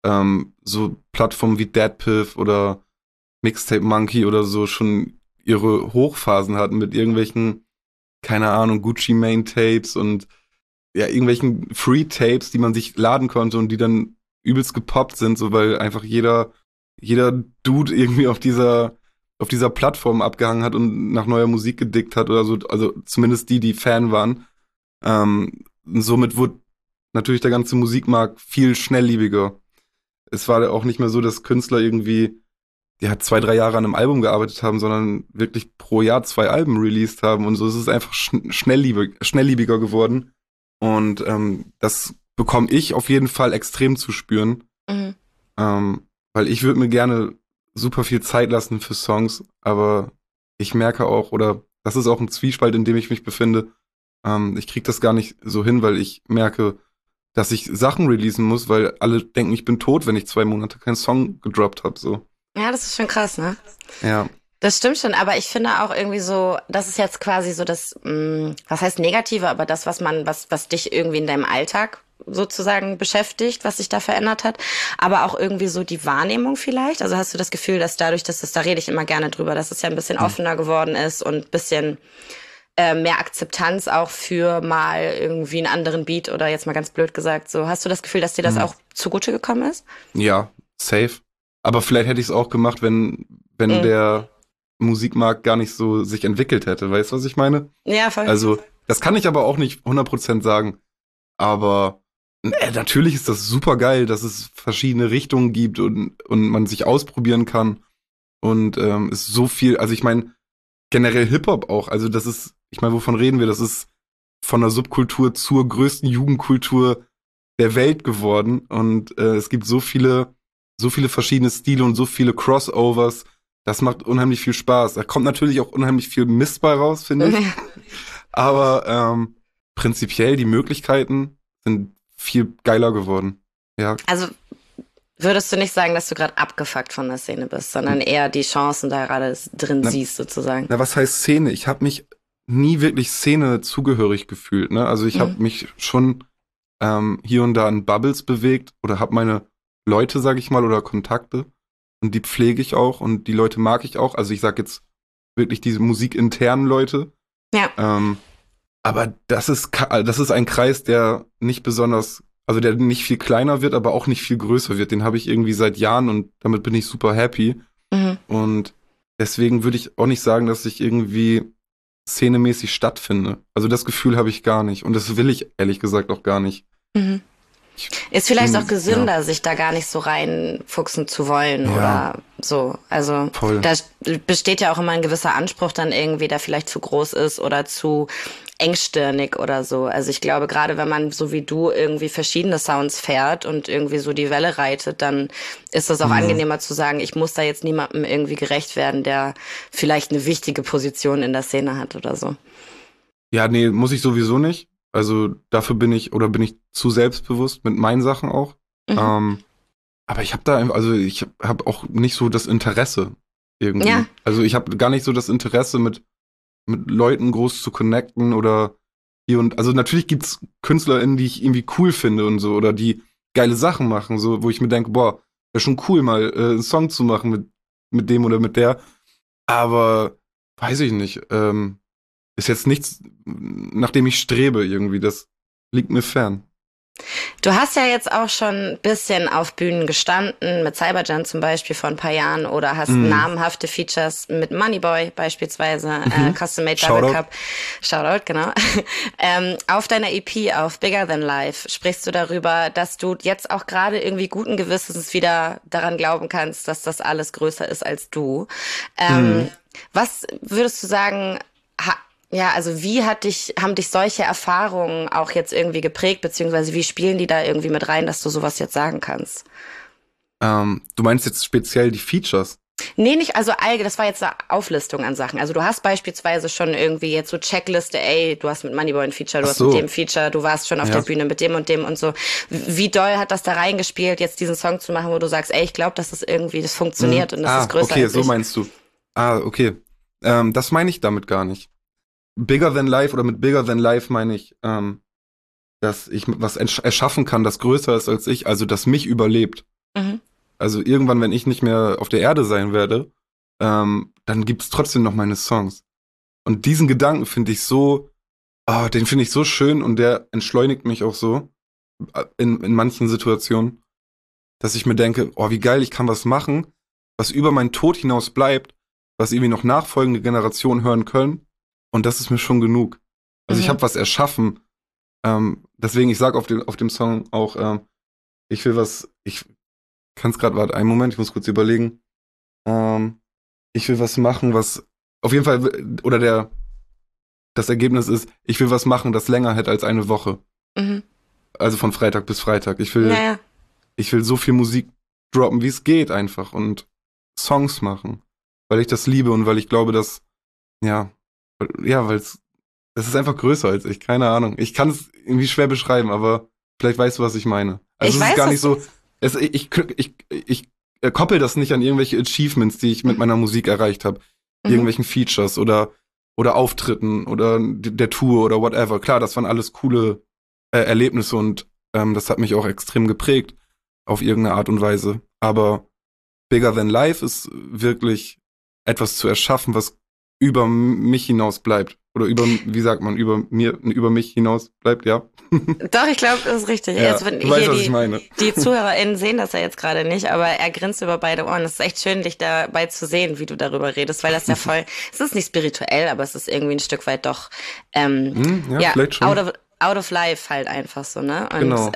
so Plattformen wie Deadpiff oder Mixtape Monkey oder so schon ihre Hochphasen hatten mit irgendwelchen, keine Ahnung, Gucci Mane Tapes und ja, irgendwelchen Free-Tapes, die man sich laden konnte und die dann übelst gepoppt sind, so weil einfach jeder Dude irgendwie auf dieser Plattform abgehangen hat und nach neuer Musik gedickt hat oder so, also zumindest die Fan waren. Somit wurde natürlich der ganze Musikmarkt viel schnelllebiger. Es war auch nicht mehr so, dass Künstler irgendwie 2, 3 Jahre an einem Album gearbeitet haben, sondern wirklich pro Jahr 2 Alben released haben und so ist es einfach schnelllebiger geworden. Und das bekomme ich auf jeden Fall extrem zu spüren. Weil ich würde mir gerne super viel Zeit lassen für Songs, aber ich merke auch, oder das ist auch ein Zwiespalt, in dem ich mich befinde. Ich krieg das gar nicht so hin, weil ich merke, dass ich Sachen releasen muss, weil alle denken, ich bin tot, wenn ich 2 Monate keinen Song gedroppt habe. So. Ja, das ist schon krass, ne? Ja. Das stimmt schon, aber ich finde auch irgendwie so, das ist jetzt quasi so das, was heißt Negative, aber das, was dich irgendwie in deinem Alltag sozusagen beschäftigt, was sich da verändert hat, aber auch irgendwie so die Wahrnehmung vielleicht. Also hast du das Gefühl, dass dadurch, da rede ich immer gerne drüber, dass es ja ein bisschen offener geworden ist und ein bisschen mehr Akzeptanz auch für mal irgendwie einen anderen Beat oder jetzt mal ganz blöd gesagt, so. Hast du das Gefühl, dass dir das auch zugute gekommen ist? Ja, safe. Aber vielleicht hätte ich es auch gemacht, wenn der Musikmarkt gar nicht so sich entwickelt hätte. Weißt du, was ich meine? Ja, voll. Also, das kann ich aber auch nicht 100% sagen. Aber natürlich ist das super geil, dass es verschiedene Richtungen gibt und man sich ausprobieren kann. Und ist so viel, also ich meine, generell Hip-Hop auch. Also das ist, ich meine, wovon reden wir? Das ist von der Subkultur zur größten Jugendkultur der Welt geworden. Und es gibt so viele verschiedene Stile und so viele Crossovers. Das macht unheimlich viel Spaß. Da kommt natürlich auch unheimlich viel Mist bei raus, finde ich. Aber prinzipiell die Möglichkeiten sind viel geiler geworden. Ja. Also würdest du nicht sagen, dass du gerade abgefuckt von der Szene bist, sondern eher die Chancen da gerade drin siehst, sozusagen? Na, was heißt Szene? Ich habe mich nie wirklich Szene zugehörig gefühlt. Ne? Also ich habe mich schon hier und da in Bubbles bewegt oder habe meine Leute, sag ich mal, oder Kontakte. Und die pflege ich auch und die Leute mag ich auch. Also ich sag jetzt wirklich diese musikinternen Leute. Ja. Aber das ist ein Kreis, der nicht besonders, also der nicht viel kleiner wird, aber auch nicht viel größer wird. Den habe ich irgendwie seit Jahren und damit bin ich super happy. Und deswegen würde ich auch nicht sagen, dass ich irgendwie szenemäßig stattfinde. Also das Gefühl habe ich gar nicht. Und das will ich ehrlich gesagt auch gar nicht. Ist vielleicht auch gesünder, sich da gar nicht so reinfuchsen zu wollen oder so. Also da besteht ja auch immer ein gewisser Anspruch dann irgendwie, der vielleicht zu groß ist oder zu engstirnig oder so. Also ich glaube, gerade wenn man so wie du irgendwie verschiedene Sounds fährt und irgendwie so die Welle reitet, dann ist es auch angenehmer zu sagen, ich muss da jetzt niemandem irgendwie gerecht werden, der vielleicht eine wichtige Position in der Szene hat oder so. Ja, nee, muss ich sowieso nicht. Also dafür bin ich zu selbstbewusst mit meinen Sachen auch. Aber ich habe auch nicht so das Interesse irgendwie. Ja. Also ich habe gar nicht so das Interesse mit Leuten groß zu connecten oder hier und also natürlich gibt's KünstlerInnen, die ich irgendwie cool finde und so oder die geile Sachen machen, so wo ich mir denke, boah, wäre schon cool mal einen Song zu machen mit dem oder mit der. Aber weiß ich nicht. Ist jetzt nichts, nach dem ich strebe irgendwie. Das liegt mir fern. Du hast ja jetzt auch schon ein bisschen auf Bühnen gestanden, mit Cyberjam zum Beispiel vor ein paar Jahren oder hast namhafte Features mit Moneyboy beispielsweise, Custom Made Double Cup. Shoutout, genau. Auf deiner EP, auf Bigger Than Life, sprichst du darüber, dass du jetzt auch gerade irgendwie guten Gewissens wieder daran glauben kannst, dass das alles größer ist als du. Was würdest du sagen, ja, also wie haben dich solche Erfahrungen auch jetzt irgendwie geprägt, beziehungsweise wie spielen die da irgendwie mit rein, dass du sowas jetzt sagen kannst? Du meinst jetzt speziell die Features? Nee, nicht, also das war jetzt eine Auflistung an Sachen. Also du hast beispielsweise schon irgendwie jetzt so Checkliste, du hast mit Moneyboy ein Feature, du hast mit dem Feature, du warst schon auf der Bühne mit dem und dem und so. Wie doll hat das da reingespielt, jetzt diesen Song zu machen, wo du sagst, ich glaube, dass das irgendwie, das funktioniert und das ist größer als ich. Okay, so meinst du. Okay. Das meine ich damit gar nicht. Bigger Than Life oder mit Bigger Than Life meine ich, dass ich was erschaffen kann, das größer ist als ich, also das mich überlebt. Also irgendwann, wenn ich nicht mehr auf der Erde sein werde, dann gibt's trotzdem noch meine Songs. Und diesen Gedanken finde ich den finde ich so schön und der entschleunigt mich auch so in manchen Situationen, dass ich mir denke, wie geil, ich kann was machen, was über meinen Tod hinaus bleibt, was irgendwie noch nachfolgende Generationen hören können. Und das ist mir schon genug. Also ich habe was erschaffen. Deswegen, ich sag auf dem Song auch, ich kann es gerade, warte, einen Moment, ich muss kurz überlegen. Ich will was machen, was auf jeden Fall, oder das Ergebnis ist, ich will was machen, das länger hält als eine Woche. Also von Freitag bis Freitag. Ich will so viel Musik droppen, wie es geht einfach und Songs machen. Weil ich das liebe und weil ich glaube, dass ja, weil es ist einfach größer als ich, keine Ahnung. Ich kann es irgendwie schwer beschreiben, aber vielleicht weißt du, was ich meine. Also Ich es ist weiß, gar was nicht so, ich koppel das nicht an irgendwelche Achievements, die ich mit meiner Musik erreicht habe, irgendwelchen Features oder Auftritten oder der Tour oder whatever. Klar, das waren alles coole Erlebnisse und das hat mich auch extrem geprägt auf irgendeine Art und Weise. Aber Bigger Than Life ist wirklich etwas zu erschaffen, was über mich hinaus bleibt. Oder wie sagt man, über mich hinaus bleibt, ja. Doch, ich glaube, das ist richtig. Ja, Jetzt, du weißt, was ich meine. Die ZuhörerInnen sehen das ja jetzt gerade nicht, aber er grinst über beide Ohren. Es ist echt schön, dich dabei zu sehen, wie du darüber redest, weil das ja voll, es ist nicht spirituell, aber es ist irgendwie ein Stück weit doch, ja, vielleicht schon. Out of life halt einfach so, ne? Und genau.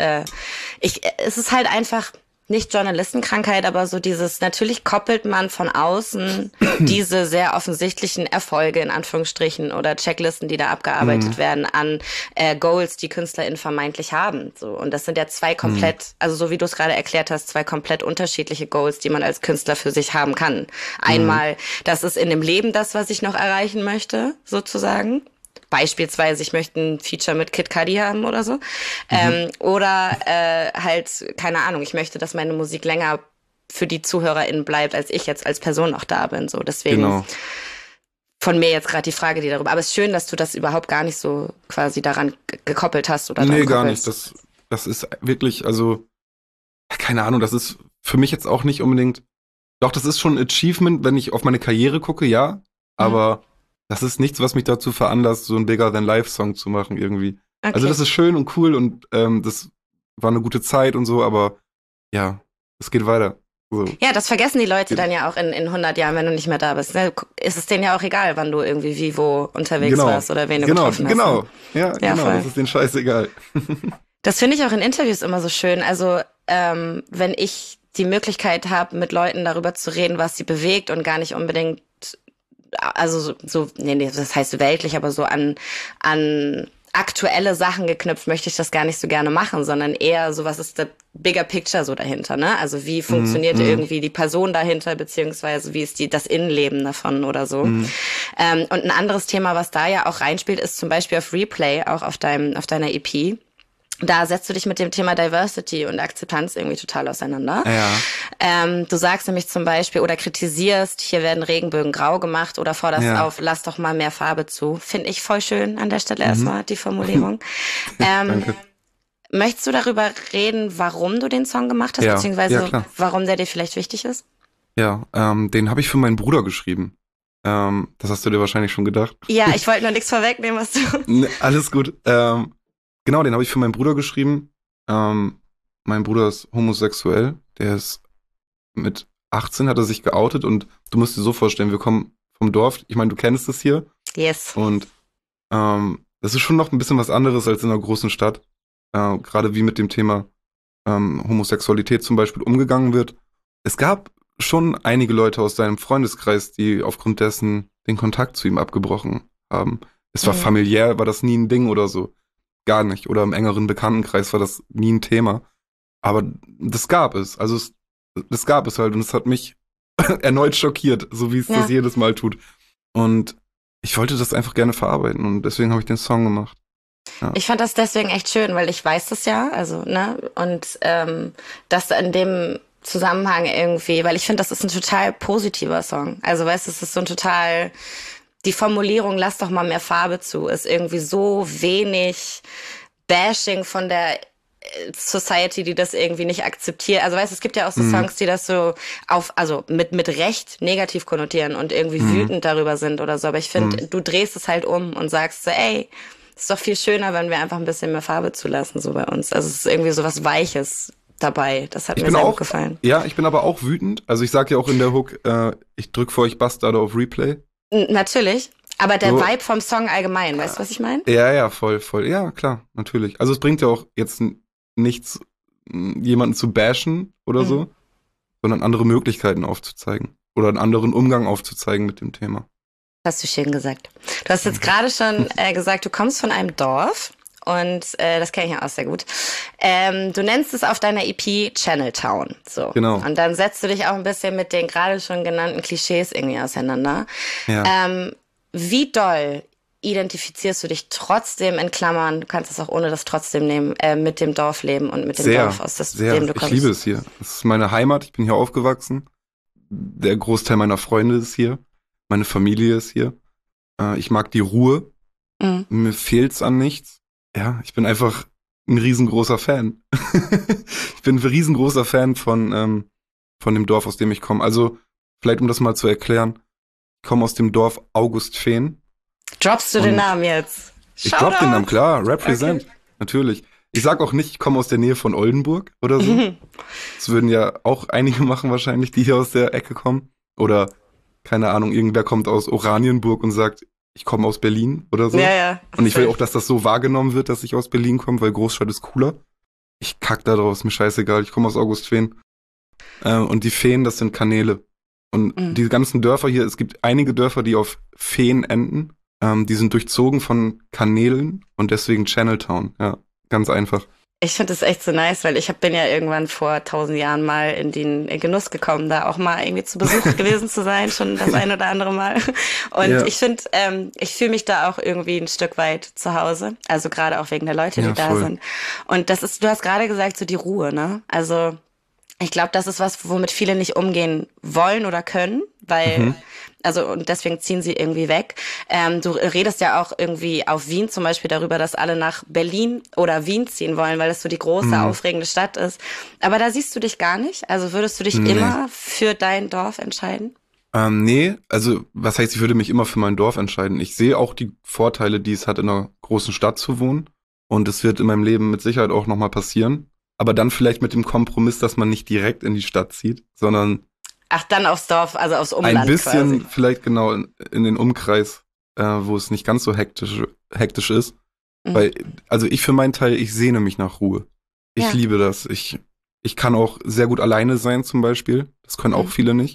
es ist halt einfach nicht Journalistenkrankheit, aber so dieses, natürlich koppelt man von außen diese sehr offensichtlichen Erfolge in Anführungsstrichen oder Checklisten, die da abgearbeitet werden, an Goals, die KünstlerInnen vermeintlich haben. So. Und das sind ja zwei komplett, also so wie du es gerade erklärt hast, zwei komplett unterschiedliche Goals, die man als Künstler für sich haben kann. Einmal, das ist in dem Leben das, was ich noch erreichen möchte, sozusagen. Beispielsweise, ich möchte ein Feature mit Kid Cudi haben oder so. Oder halt, keine Ahnung, ich möchte, dass meine Musik länger für die ZuhörerInnen bleibt, als ich jetzt als Person noch da bin. So, deswegen von mir jetzt gerade die Frage, die darüber. Aber es ist schön, dass du das überhaupt gar nicht so quasi daran gekoppelt hast oder nee, gar nicht. Das ist wirklich, also, keine Ahnung, das ist für mich jetzt auch nicht unbedingt. Doch, das ist schon ein Achievement, wenn ich auf meine Karriere gucke, ja. Aber das ist nichts, was mich dazu veranlasst, so einen Bigger Than Life Song zu machen irgendwie. Okay. Also das ist schön und cool und das war eine gute Zeit und so, aber ja, es geht weiter. So. Ja, das vergessen die Leute dann ja auch in 100 Jahren, wenn du nicht mehr da bist. Ne? Ist es denen ja auch egal, wann du irgendwie wie wo unterwegs warst oder wen du getroffen hast. Genau, ja, genau, das ist denen scheißegal. Das finde ich auch in Interviews immer so schön. Also wenn ich die Möglichkeit habe, mit Leuten darüber zu reden, was sie bewegt und gar nicht unbedingt also das heißt weltlich, aber so an aktuelle Sachen geknüpft möchte ich das gar nicht so gerne machen, sondern eher so, was ist der bigger picture so dahinter, ne? Also wie funktioniert irgendwie die Person dahinter, beziehungsweise wie ist das Innenleben davon oder so. Und ein anderes Thema, was da ja auch reinspielt, ist zum Beispiel auf Replay, auch auf deiner EP. Da setzt du dich mit dem Thema Diversity und Akzeptanz irgendwie total auseinander. Ja. Du sagst nämlich zum Beispiel oder kritisierst, hier werden Regenbögen grau gemacht oder forderst auf, lass doch mal mehr Farbe zu. Finde ich voll schön an der Stelle erstmal, die Formulierung. Danke. Möchtest du darüber reden, warum du den Song gemacht hast, beziehungsweise warum der dir vielleicht wichtig ist? Ja, den habe ich für meinen Bruder geschrieben. Das hast du dir wahrscheinlich schon gedacht. Ja, ich wollte nur nichts vorwegnehmen, was du... Nee, alles gut. Genau, den habe ich für meinen Bruder geschrieben. Mein Bruder ist homosexuell. Der ist mit 18 hat er sich geoutet und du musst dir so vorstellen, wir kommen vom Dorf. Ich meine, du kennst es hier. Yes. Und das ist schon noch ein bisschen was anderes als in einer großen Stadt. Gerade wie mit dem Thema Homosexualität zum Beispiel umgegangen wird. Es gab schon einige Leute aus seinem Freundeskreis, die aufgrund dessen den Kontakt zu ihm abgebrochen haben. Es war familiär, war das nie ein Ding oder so. Gar nicht. Oder im engeren Bekanntenkreis war das nie ein Thema. Aber das gab es. Also das gab es halt und es hat mich erneut schockiert, so wie es das jedes Mal tut. Und ich wollte das einfach gerne verarbeiten und deswegen habe ich den Song gemacht. Ja. Ich fand das deswegen echt schön, weil ich weiß das ja, also, ne, und das in dem Zusammenhang irgendwie, weil ich finde, das ist ein total positiver Song. Also, weißt du, es ist so ein total... Die Formulierung, lass doch mal mehr Farbe zu, ist irgendwie so wenig Bashing von der Society, die das irgendwie nicht akzeptiert. Also weißt du, es gibt ja auch so Songs, die das so also mit Recht negativ konnotieren und irgendwie wütend darüber sind oder so. Aber ich finde, du drehst es halt um und sagst so, ey, ist doch viel schöner, wenn wir einfach ein bisschen mehr Farbe zulassen, so bei uns. Also es ist irgendwie so was Weiches dabei. Das hat mir sehr gut gefallen. Ja, ich bin aber auch wütend. Also ich sag ja auch in der Hook, ich drück für euch Bastarde auf Replay. Natürlich, aber der Vibe vom Song allgemein, weißt du, was ich meine? Ja, voll. Ja, klar, natürlich. Also es bringt ja auch jetzt nichts, jemanden zu bashen oder so, sondern andere Möglichkeiten aufzuzeigen oder einen anderen Umgang aufzuzeigen mit dem Thema. Hast du schön gesagt. Du hast jetzt gerade schon gesagt, du kommst von einem Dorf und das kenne ich ja auch sehr gut. Du nennst es auf deiner EP Channeltown. So. Genau. Und dann setzt du dich auch ein bisschen mit den gerade schon genannten Klischees irgendwie auseinander. Ja. wie doll identifizierst du dich trotzdem, in Klammern, du kannst es auch ohne das trotzdem nehmen, mit dem Dorfleben und mit dem Dorf, aus dem du kommst? Ich liebe es hier. Es ist meine Heimat, ich bin hier aufgewachsen. Der Großteil meiner Freunde ist hier. Meine Familie ist hier. Ich mag die Ruhe. Mhm. Mir fehlt's an nichts. Ja, ich bin einfach ein riesengroßer Fan. Ich bin ein riesengroßer Fan von dem Dorf, aus dem ich komme. Also, vielleicht um das mal zu erklären, ich komme aus dem Dorf Augustfehn. Droppst du den Namen jetzt? Ich dropp den Namen, klar. Represent, okay. Natürlich. Ich sag auch nicht, ich komme aus der Nähe von Oldenburg oder so. Das würden ja auch einige machen wahrscheinlich, die hier aus der Ecke kommen. Oder, keine Ahnung, irgendwer kommt aus Oranienburg und sagt, ich komme aus Berlin oder so. Ja. Und ich will auch, dass das so wahrgenommen wird, dass ich aus Berlin komme, weil Großstadt ist cooler. Ich kack da drauf, ist mir scheißegal. Ich komme aus Augustfehn. Und die Feen, das sind Kanäle. Und die ganzen Dörfer hier, es gibt einige Dörfer, die auf Feen enden. Die sind durchzogen von Kanälen und deswegen Channeltown. Ja, ganz einfach. Ich finde das echt so nice, weil ich bin ja irgendwann vor 1000 Jahren mal in den Genuss gekommen, da auch mal irgendwie zu Besuch gewesen zu sein, schon das ein oder andere Mal. Und ich finde, ich fühle mich da auch irgendwie ein Stück weit zu Hause. Also gerade auch wegen der Leute, die da sind. Und das ist, du hast gerade gesagt, so die Ruhe, ne? Also ich glaube, das ist was, womit viele nicht umgehen wollen oder können, weil und deswegen ziehen sie irgendwie weg. Du redest ja auch irgendwie auf Wien zum Beispiel darüber, dass alle nach Berlin oder Wien ziehen wollen, weil das so die große, aufregende Stadt ist. Aber da siehst du dich gar nicht? Also würdest du dich immer für dein Dorf entscheiden? Nee, also was heißt, ich würde mich immer für mein Dorf entscheiden. Ich sehe auch die Vorteile, die es hat, in einer großen Stadt zu wohnen. Und es wird in meinem Leben mit Sicherheit auch nochmal passieren. Aber dann vielleicht mit dem Kompromiss, dass man nicht direkt in die Stadt zieht, sondern dann aufs Dorf, also aufs Umland ein bisschen quasi. Vielleicht genau in den Umkreis, wo es nicht ganz so hektisch ist. Weil, also ich für meinen Teil, ich sehne mich nach Ruhe. Ich liebe das. Ich kann auch sehr gut alleine sein zum Beispiel. Das können auch viele nicht.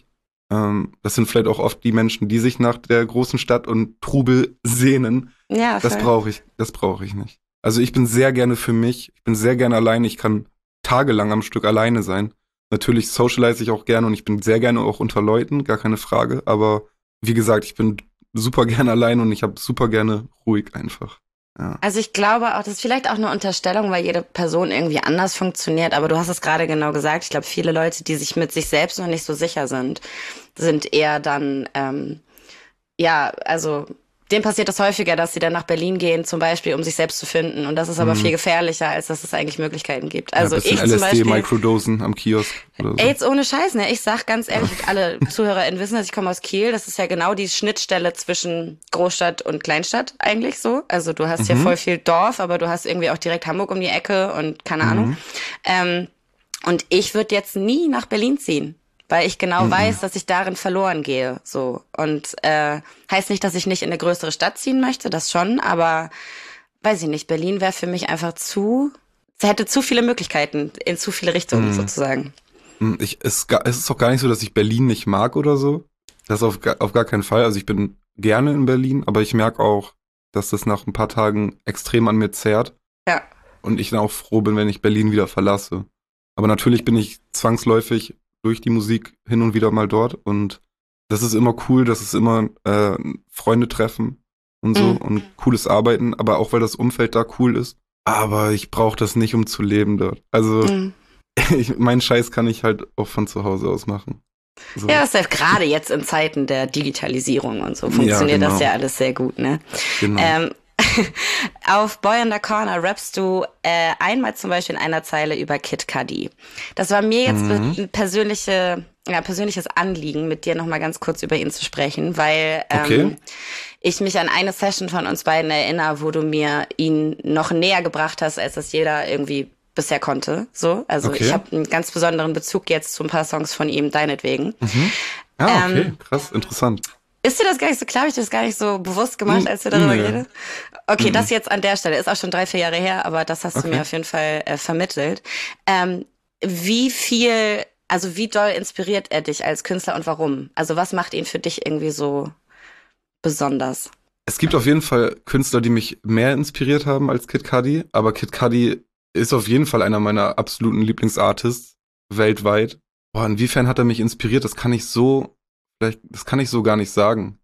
Das sind vielleicht auch oft die Menschen, die sich nach der großen Stadt und Trubel sehnen. Ja, das brauche ich nicht. Also ich bin sehr gerne für mich. Ich bin sehr gerne alleine. Ich kann tagelang am Stück alleine sein. Natürlich socialize ich auch gerne und ich bin sehr gerne auch unter Leuten, gar keine Frage. Aber wie gesagt, ich bin super gerne allein und ich habe super gerne ruhig einfach. Ja. Also ich glaube auch, das ist vielleicht auch eine Unterstellung, weil jede Person irgendwie anders funktioniert. Aber du hast es gerade genau gesagt. Ich glaube, viele Leute, die sich mit sich selbst noch nicht so sicher sind eher dann, denen passiert das häufiger, dass sie dann nach Berlin gehen, zum Beispiel, um sich selbst zu finden. Und das ist aber viel gefährlicher, als dass es eigentlich Möglichkeiten gibt. Also ich LSD, zum Beispiel Microdosen am Kiosk oder so. Jetzt ohne Scheiß, ne? Ich sag ganz ehrlich, alle ZuhörerInnen wissen, dass ich komme aus Kiel. Das ist ja genau die Schnittstelle zwischen Großstadt und Kleinstadt eigentlich so. Also du hast hier voll viel Dorf, aber du hast irgendwie auch direkt Hamburg um die Ecke und keine Ahnung. Und ich würde jetzt nie nach Berlin ziehen, weil ich genau weiß, dass ich darin verloren gehe. So. Und heißt nicht, dass ich nicht in eine größere Stadt ziehen möchte, das schon, aber weiß ich nicht, Berlin wäre für mich einfach hätte zu viele Möglichkeiten in zu viele Richtungen sozusagen. Es ist auch gar nicht so, dass ich Berlin nicht mag oder so. Das auf gar keinen Fall. Also ich bin gerne in Berlin, aber ich merke auch, dass das nach ein paar Tagen extrem an mir zerrt. Ja. Und ich dann auch froh bin, wenn ich Berlin wieder verlasse. Aber natürlich bin ich zwangsläufig durch die Musik hin und wieder mal dort und das ist immer cool, das ist immer Freunde treffen und so und cooles Arbeiten, aber auch weil das Umfeld da cool ist. Aber ich brauche das nicht, um zu leben dort. Also meinen Scheiß kann ich halt auch von zu Hause aus machen. So. Ja, das ist halt gerade jetzt in Zeiten der Digitalisierung und so funktioniert das ja alles sehr gut, ne? Genau. Auf Boy in the Corner rappst du einmal zum Beispiel in einer Zeile über Kid Cudi. Das war mir jetzt ein persönliches Anliegen, mit dir nochmal ganz kurz über ihn zu sprechen, weil ich mich an eine Session von uns beiden erinnere, wo du mir ihn noch näher gebracht hast, als das jeder irgendwie bisher konnte. So, also ich habe einen ganz besonderen Bezug jetzt zu ein paar Songs von ihm, deinetwegen. Okay, krass, interessant. Ist dir das gar nicht so klar? Habe ich dir das gar nicht so bewusst gemacht, als wir darüber geredet? Okay, das jetzt an der Stelle ist auch schon 3-4 Jahre her, aber das hast du mir auf jeden Fall vermittelt. Wie doll inspiriert er dich als Künstler und warum? Also was macht ihn für dich irgendwie so besonders? Es gibt auf jeden Fall Künstler, die mich mehr inspiriert haben als Kid Cudi, aber Kid Cudi ist auf jeden Fall einer meiner absoluten Lieblingsartists weltweit. Boah, inwiefern hat er mich inspiriert? Das kann ich so gar nicht sagen.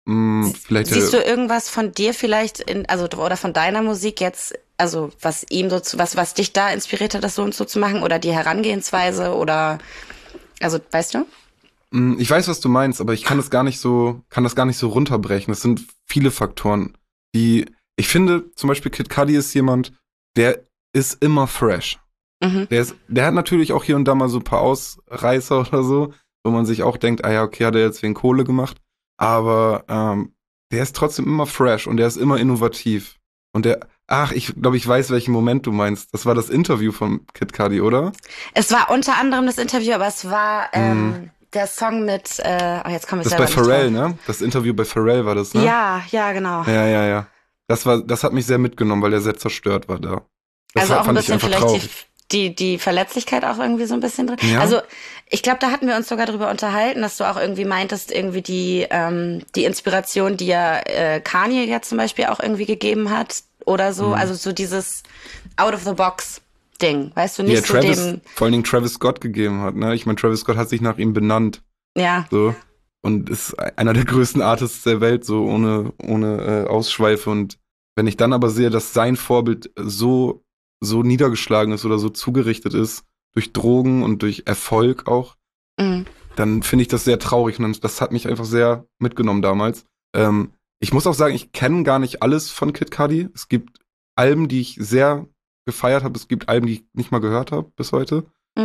Vielleicht siehst du irgendwas von dir vielleicht oder von deiner Musik jetzt, also was ihm so was dich da inspiriert hat, das so und so zu machen oder die Herangehensweise oder also weißt du? Ich weiß, was du meinst, aber ich kann das gar nicht so runterbrechen. Es sind viele Faktoren, ich finde, zum Beispiel Kid Cudi ist jemand, der ist immer fresh. Mhm. Der hat natürlich auch hier und da mal so ein paar Ausreißer oder so, wo man sich auch denkt, ah ja, okay, hat er jetzt wegen Kohle gemacht. Aber der ist trotzdem immer fresh und der ist immer innovativ. Und ich glaube, ich weiß, welchen Moment du meinst. Das war das Interview von Kid Cudi, oder? Es war unter anderem das Interview, aber es war der Song mit, jetzt komme ich das selber bei Pharrell, ne? Das Interview bei Pharrell war das, ne? Ja, genau. Ja. Das hat mich sehr mitgenommen, weil der sehr zerstört war da. Also auch ein bisschen vielleicht die Verletzlichkeit auch irgendwie so ein bisschen drin. Ja. Also ich glaube, da hatten wir uns sogar drüber unterhalten, dass du auch irgendwie meintest, irgendwie die Inspiration, die ja Kanye ja zum Beispiel auch irgendwie gegeben hat oder so. Also so dieses Out-of-the-Box-Ding, weißt du, nicht so vor allen Dingen Travis Scott gegeben hat, ne? Ich meine, Travis Scott hat sich nach ihm benannt. Ja. So. Und ist einer der größten Artists der Welt, so ohne Ausschweife. Und wenn ich dann aber sehe, dass sein Vorbild so niedergeschlagen ist oder so zugerichtet ist, durch Drogen und durch Erfolg auch, dann finde ich das sehr traurig. Und das hat mich einfach sehr mitgenommen damals. Ich muss auch sagen, ich kenne gar nicht alles von Kid Cudi. Es gibt Alben, die ich sehr gefeiert habe. Es gibt Alben, die ich nicht mal gehört habe bis heute.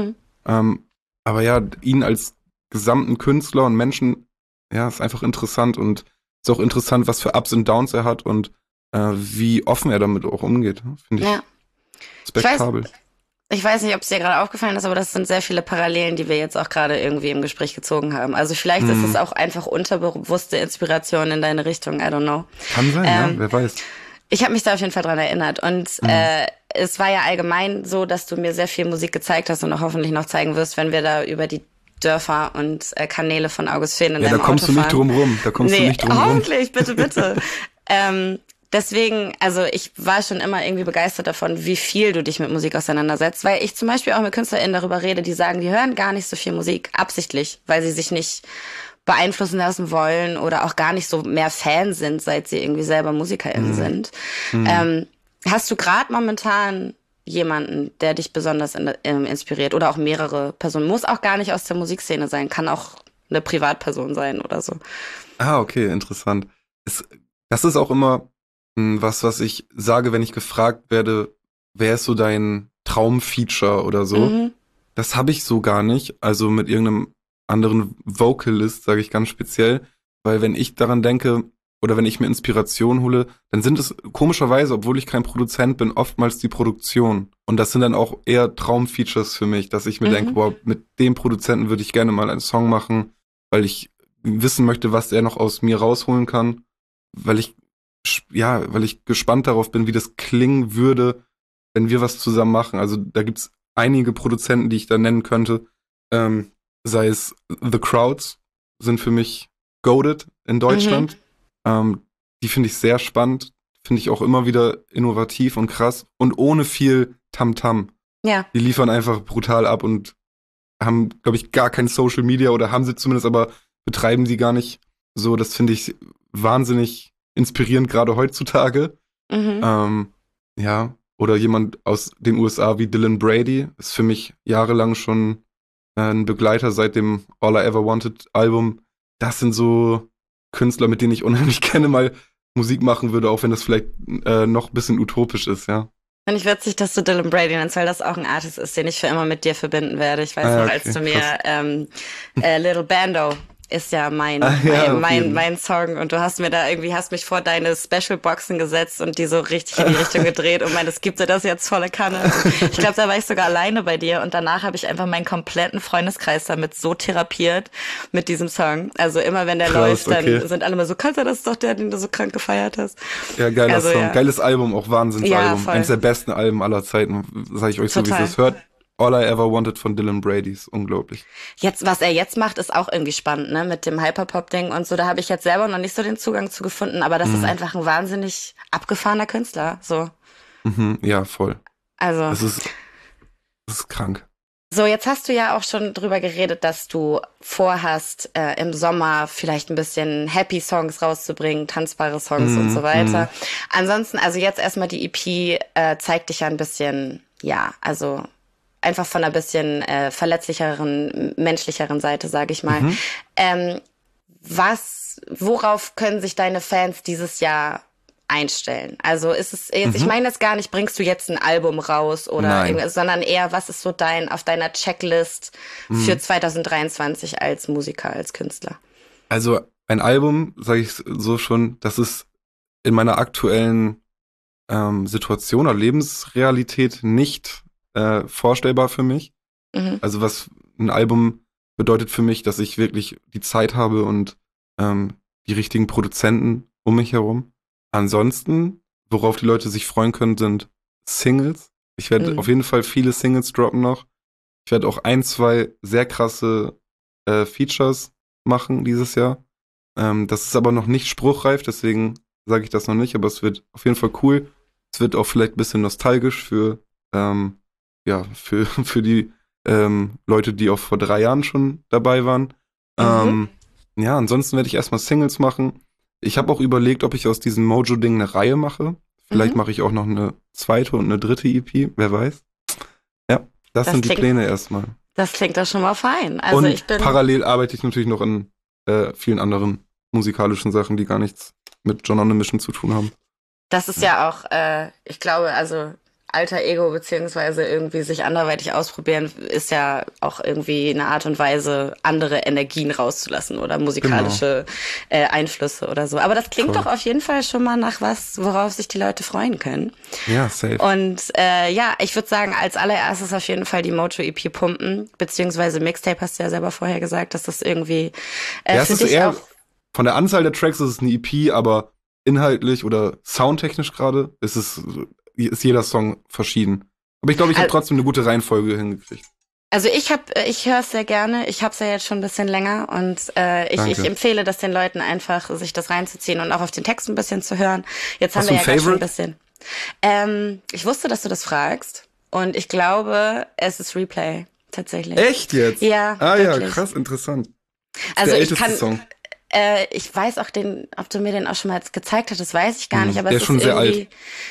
Aber ja, ihn als gesamten Künstler und Menschen, ja, ist einfach interessant. Und ist auch interessant, was für Ups und Downs er hat und wie offen er damit auch umgeht. Finde ich respektabel. Ich weiß nicht, ob es dir gerade aufgefallen ist, aber das sind sehr viele Parallelen, die wir jetzt auch gerade irgendwie im Gespräch gezogen haben. Also vielleicht ist es auch einfach unterbewusste Inspiration in deine Richtung, I don't know. Kann sein, ja, wer weiß. Ich habe mich da auf jeden Fall dran erinnert und es war ja allgemein so, dass du mir sehr viel Musik gezeigt hast und auch hoffentlich noch zeigen wirst, wenn wir da über die Dörfer und Kanäle von August Fehn in deinem Auto fahren. Da kommst du nicht drum rum. Hoffentlich, bitte. Deswegen, also ich war schon immer irgendwie begeistert davon, wie viel du dich mit Musik auseinandersetzt, weil ich zum Beispiel auch mit KünstlerInnen darüber rede, die sagen, die hören gar nicht so viel Musik, absichtlich, weil sie sich nicht beeinflussen lassen wollen oder auch gar nicht so mehr Fan sind, seit sie irgendwie selber MusikerInnen sind. Hast du gerade momentan jemanden, der dich besonders inspiriert oder auch mehrere Personen? Muss auch gar nicht aus der Musikszene sein, kann auch eine Privatperson sein oder so. Ah, okay, interessant. Das ist auch immer was ich sage, wenn ich gefragt werde, wer ist so dein Traumfeature oder so. Das habe ich so gar nicht. Also mit irgendeinem anderen Vocalist, sage ich ganz speziell. Weil wenn ich daran denke oder wenn ich mir Inspiration hole, dann sind es komischerweise, obwohl ich kein Produzent bin, oftmals die Produktion. Und das sind dann auch eher Traumfeatures für mich, dass ich mir denke, boah, mit dem Produzenten würde ich gerne mal einen Song machen, weil ich wissen möchte, was er noch aus mir rausholen kann. Weil ich gespannt darauf bin, wie das klingen würde, wenn wir was zusammen machen. Also da gibt's einige Produzenten, die ich da nennen könnte. Sei es The Crowds, sind für mich goated in Deutschland. Die finde ich sehr spannend. Finde ich auch immer wieder innovativ und krass. Und ohne viel Tamtam. Ja. Die liefern einfach brutal ab und haben, glaube ich, gar kein Social Media oder haben sie zumindest, aber betreiben sie gar nicht so. Das finde ich wahnsinnig inspirierend, gerade heutzutage. Oder jemand aus den USA wie Dylan Brady ist für mich jahrelang schon ein Begleiter seit dem All I Ever Wanted Album. Das sind so Künstler, mit denen ich unheimlich gerne mal Musik machen würde, auch wenn das vielleicht noch ein bisschen utopisch ist, ja. Finde ich witzig, dass du Dylan Brady nennst, weil das auch ein Artist ist, den ich für immer mit dir verbinden werde. Ich weiß noch, als du mir Little Bando ist ja mein Song und du hast mir da irgendwie, hast mich vor deine Special-Boxen gesetzt und die so richtig in die Richtung gedreht und meintest, gibt dir das jetzt volle Kanne? Ich glaube, da war ich sogar alleine bei dir und danach habe ich einfach meinen kompletten Freundeskreis damit so therapiert mit diesem Song. Also immer wenn der läuft, dann sind alle mal so, Katja, das ist doch der, den du so krank gefeiert hast. Ja, geiler Song. Ja. Geiles Album, auch Wahnsinnsalbum. Ja, eines der besten Alben aller Zeiten, sage ich euch so, wie es ist. Hört All I Ever Wanted von Dylan Brady, ist unglaublich. Jetzt, was er jetzt macht, ist auch irgendwie spannend, ne, mit dem Hyperpop-Ding und so. Da habe ich jetzt selber noch nicht so den Zugang zu gefunden, aber das ist einfach ein wahnsinnig abgefahrener Künstler, so. Ja, voll. Also. Das ist krank. So, jetzt hast du ja auch schon drüber geredet, dass du vorhast, im Sommer vielleicht ein bisschen Happy-Songs rauszubringen, tanzbare Songs und so weiter. Ansonsten, also jetzt erstmal die EP zeigt dich ja ein bisschen, ja, also einfach von einer bisschen verletzlicheren, menschlicheren Seite, sage ich mal. Worauf können sich deine Fans dieses Jahr einstellen? Also ist es jetzt, ich meine jetzt gar nicht, bringst du jetzt ein Album raus oder irgendwas, sondern eher, was ist so auf deiner Checklist für 2023 als Musiker, als Künstler? Also ein Album, sage ich so schon, das ist in meiner aktuellen Situation oder Lebensrealität nicht vorstellbar für mich. Also was ein Album bedeutet für mich, dass ich wirklich die Zeit habe und die richtigen Produzenten um mich herum. Ansonsten, worauf die Leute sich freuen können, sind Singles. Ich werde auf jeden Fall viele Singles droppen noch. Ich werde auch 2 sehr krasse Features machen dieses Jahr. Das ist aber noch nicht spruchreif, deswegen sage ich das noch nicht, aber es wird auf jeden Fall cool. Es wird auch vielleicht ein bisschen nostalgisch für die Leute, die auch vor 3 Jahren schon dabei waren. Ansonsten werde ich erstmal Singles machen. Ich habe auch überlegt, ob ich aus diesem Mojo-Ding eine Reihe mache. Vielleicht mache ich auch noch eine 2. und eine 3. EP, wer weiß. Ja, das sind die Pläne erstmal. Das klingt doch schon mal fein. Also und parallel arbeite ich natürlich noch an vielen anderen musikalischen Sachen, die gar nichts mit John on a Mission zu tun haben. Das ist ja auch, ich glaube, also Alter Ego beziehungsweise irgendwie sich anderweitig ausprobieren ist ja auch irgendwie eine Art und Weise, andere Energien rauszulassen oder musikalische Einflüsse oder so. Aber das klingt doch auf jeden Fall schon mal nach was, worauf sich die Leute freuen können. Ja, safe. Und ich würde sagen, als allererstes auf jeden Fall die Mojo EP pumpen, beziehungsweise Mixtape, hast du ja selber vorher gesagt, dass das irgendwie es ist eher, von der Anzahl der Tracks ist es eine EP, aber inhaltlich oder soundtechnisch gerade ist jeder Song verschieden. Aber ich glaube, ich habe trotzdem eine gute Reihenfolge hingekriegt. Also ich höre es sehr gerne. Ich habe es ja jetzt schon ein bisschen länger und ich empfehle das den Leuten einfach, sich das reinzuziehen und auch auf den Text ein bisschen zu hören. Jetzt haben wir ja gerade schon ein bisschen. Ich wusste, dass du das fragst und ich glaube, es ist Replay tatsächlich. Echt jetzt? Ja. Ja, krass, interessant. Also der älteste Song. Ich weiß auch ob du mir den auch schon mal gezeigt hast, das weiß ich gar nicht, aber der es ist schon sehr alt.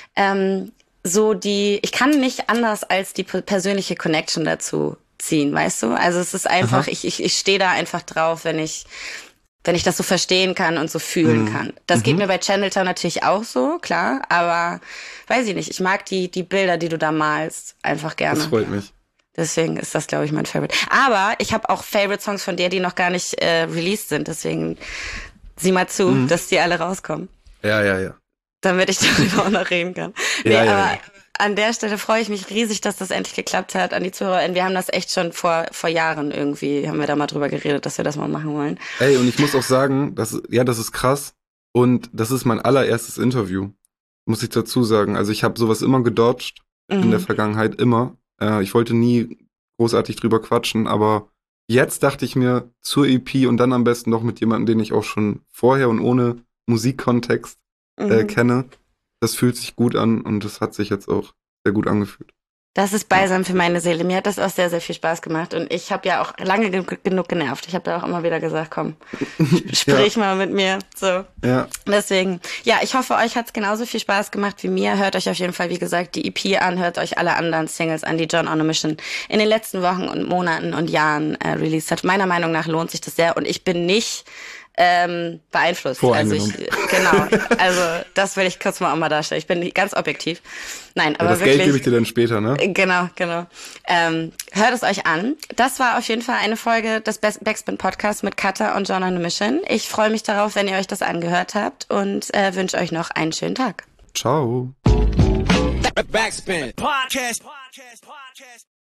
Ich kann nicht anders als die persönliche Connection dazu ziehen, weißt du? Also es ist einfach, ich stehe da einfach drauf, wenn ich das so verstehen kann und so fühlen kann. Das geht mir bei Channel Town natürlich auch so, klar, aber weiß ich nicht, ich mag die Bilder, die du da malst, einfach gerne. Das freut mich. Deswegen ist das, glaube ich, mein Favorite. Aber ich habe auch Favorite-Songs von dir, die noch gar nicht released sind. Deswegen sieh mal zu, dass die alle rauskommen. Ja. Damit ich darüber auch noch reden kann. Aber an der Stelle freue ich mich riesig, dass das endlich geklappt hat. An die ZuhörerInnen, wir haben das echt schon vor Jahren irgendwie, haben wir da mal drüber geredet, dass wir das mal machen wollen. Ey, und ich muss auch sagen, das ist krass. Und das ist mein allererstes Interview, muss ich dazu sagen. Also ich habe sowas immer gedodged in der Vergangenheit, immer. Ich wollte nie großartig drüber quatschen, aber jetzt dachte ich mir zur EP und dann am besten noch mit jemandem, den ich auch schon vorher und ohne Musikkontext kenne. Das fühlt sich gut an und das hat sich jetzt auch sehr gut angefühlt. Das ist Balsam für meine Seele. Mir hat das auch sehr, sehr viel Spaß gemacht und ich habe ja auch lange genug genervt. Ich habe ja auch immer wieder gesagt, komm, sprich mal mit mir. So. Ja. Deswegen, ja, ich hoffe, euch hat's genauso viel Spaß gemacht wie mir. Hört euch auf jeden Fall, wie gesagt, die EP an, hört euch alle anderen Singles an, die John on a Mission in den letzten Wochen und Monaten und Jahren released hat. Meiner Meinung nach lohnt sich das sehr und ich bin nicht beeinflusst. Also das will ich kurz mal auch mal darstellen. Ich bin ganz objektiv. Nein, aber das wirklich. Geld gebe ich dir dann später, ne? Genau. Hört es euch an. Das war auf jeden Fall eine Folge des Backspin Podcasts mit Katha und John on a Mission. Ich freue mich darauf, wenn ihr euch das angehört habt und wünsche euch noch einen schönen Tag. Ciao. Backspin Podcast.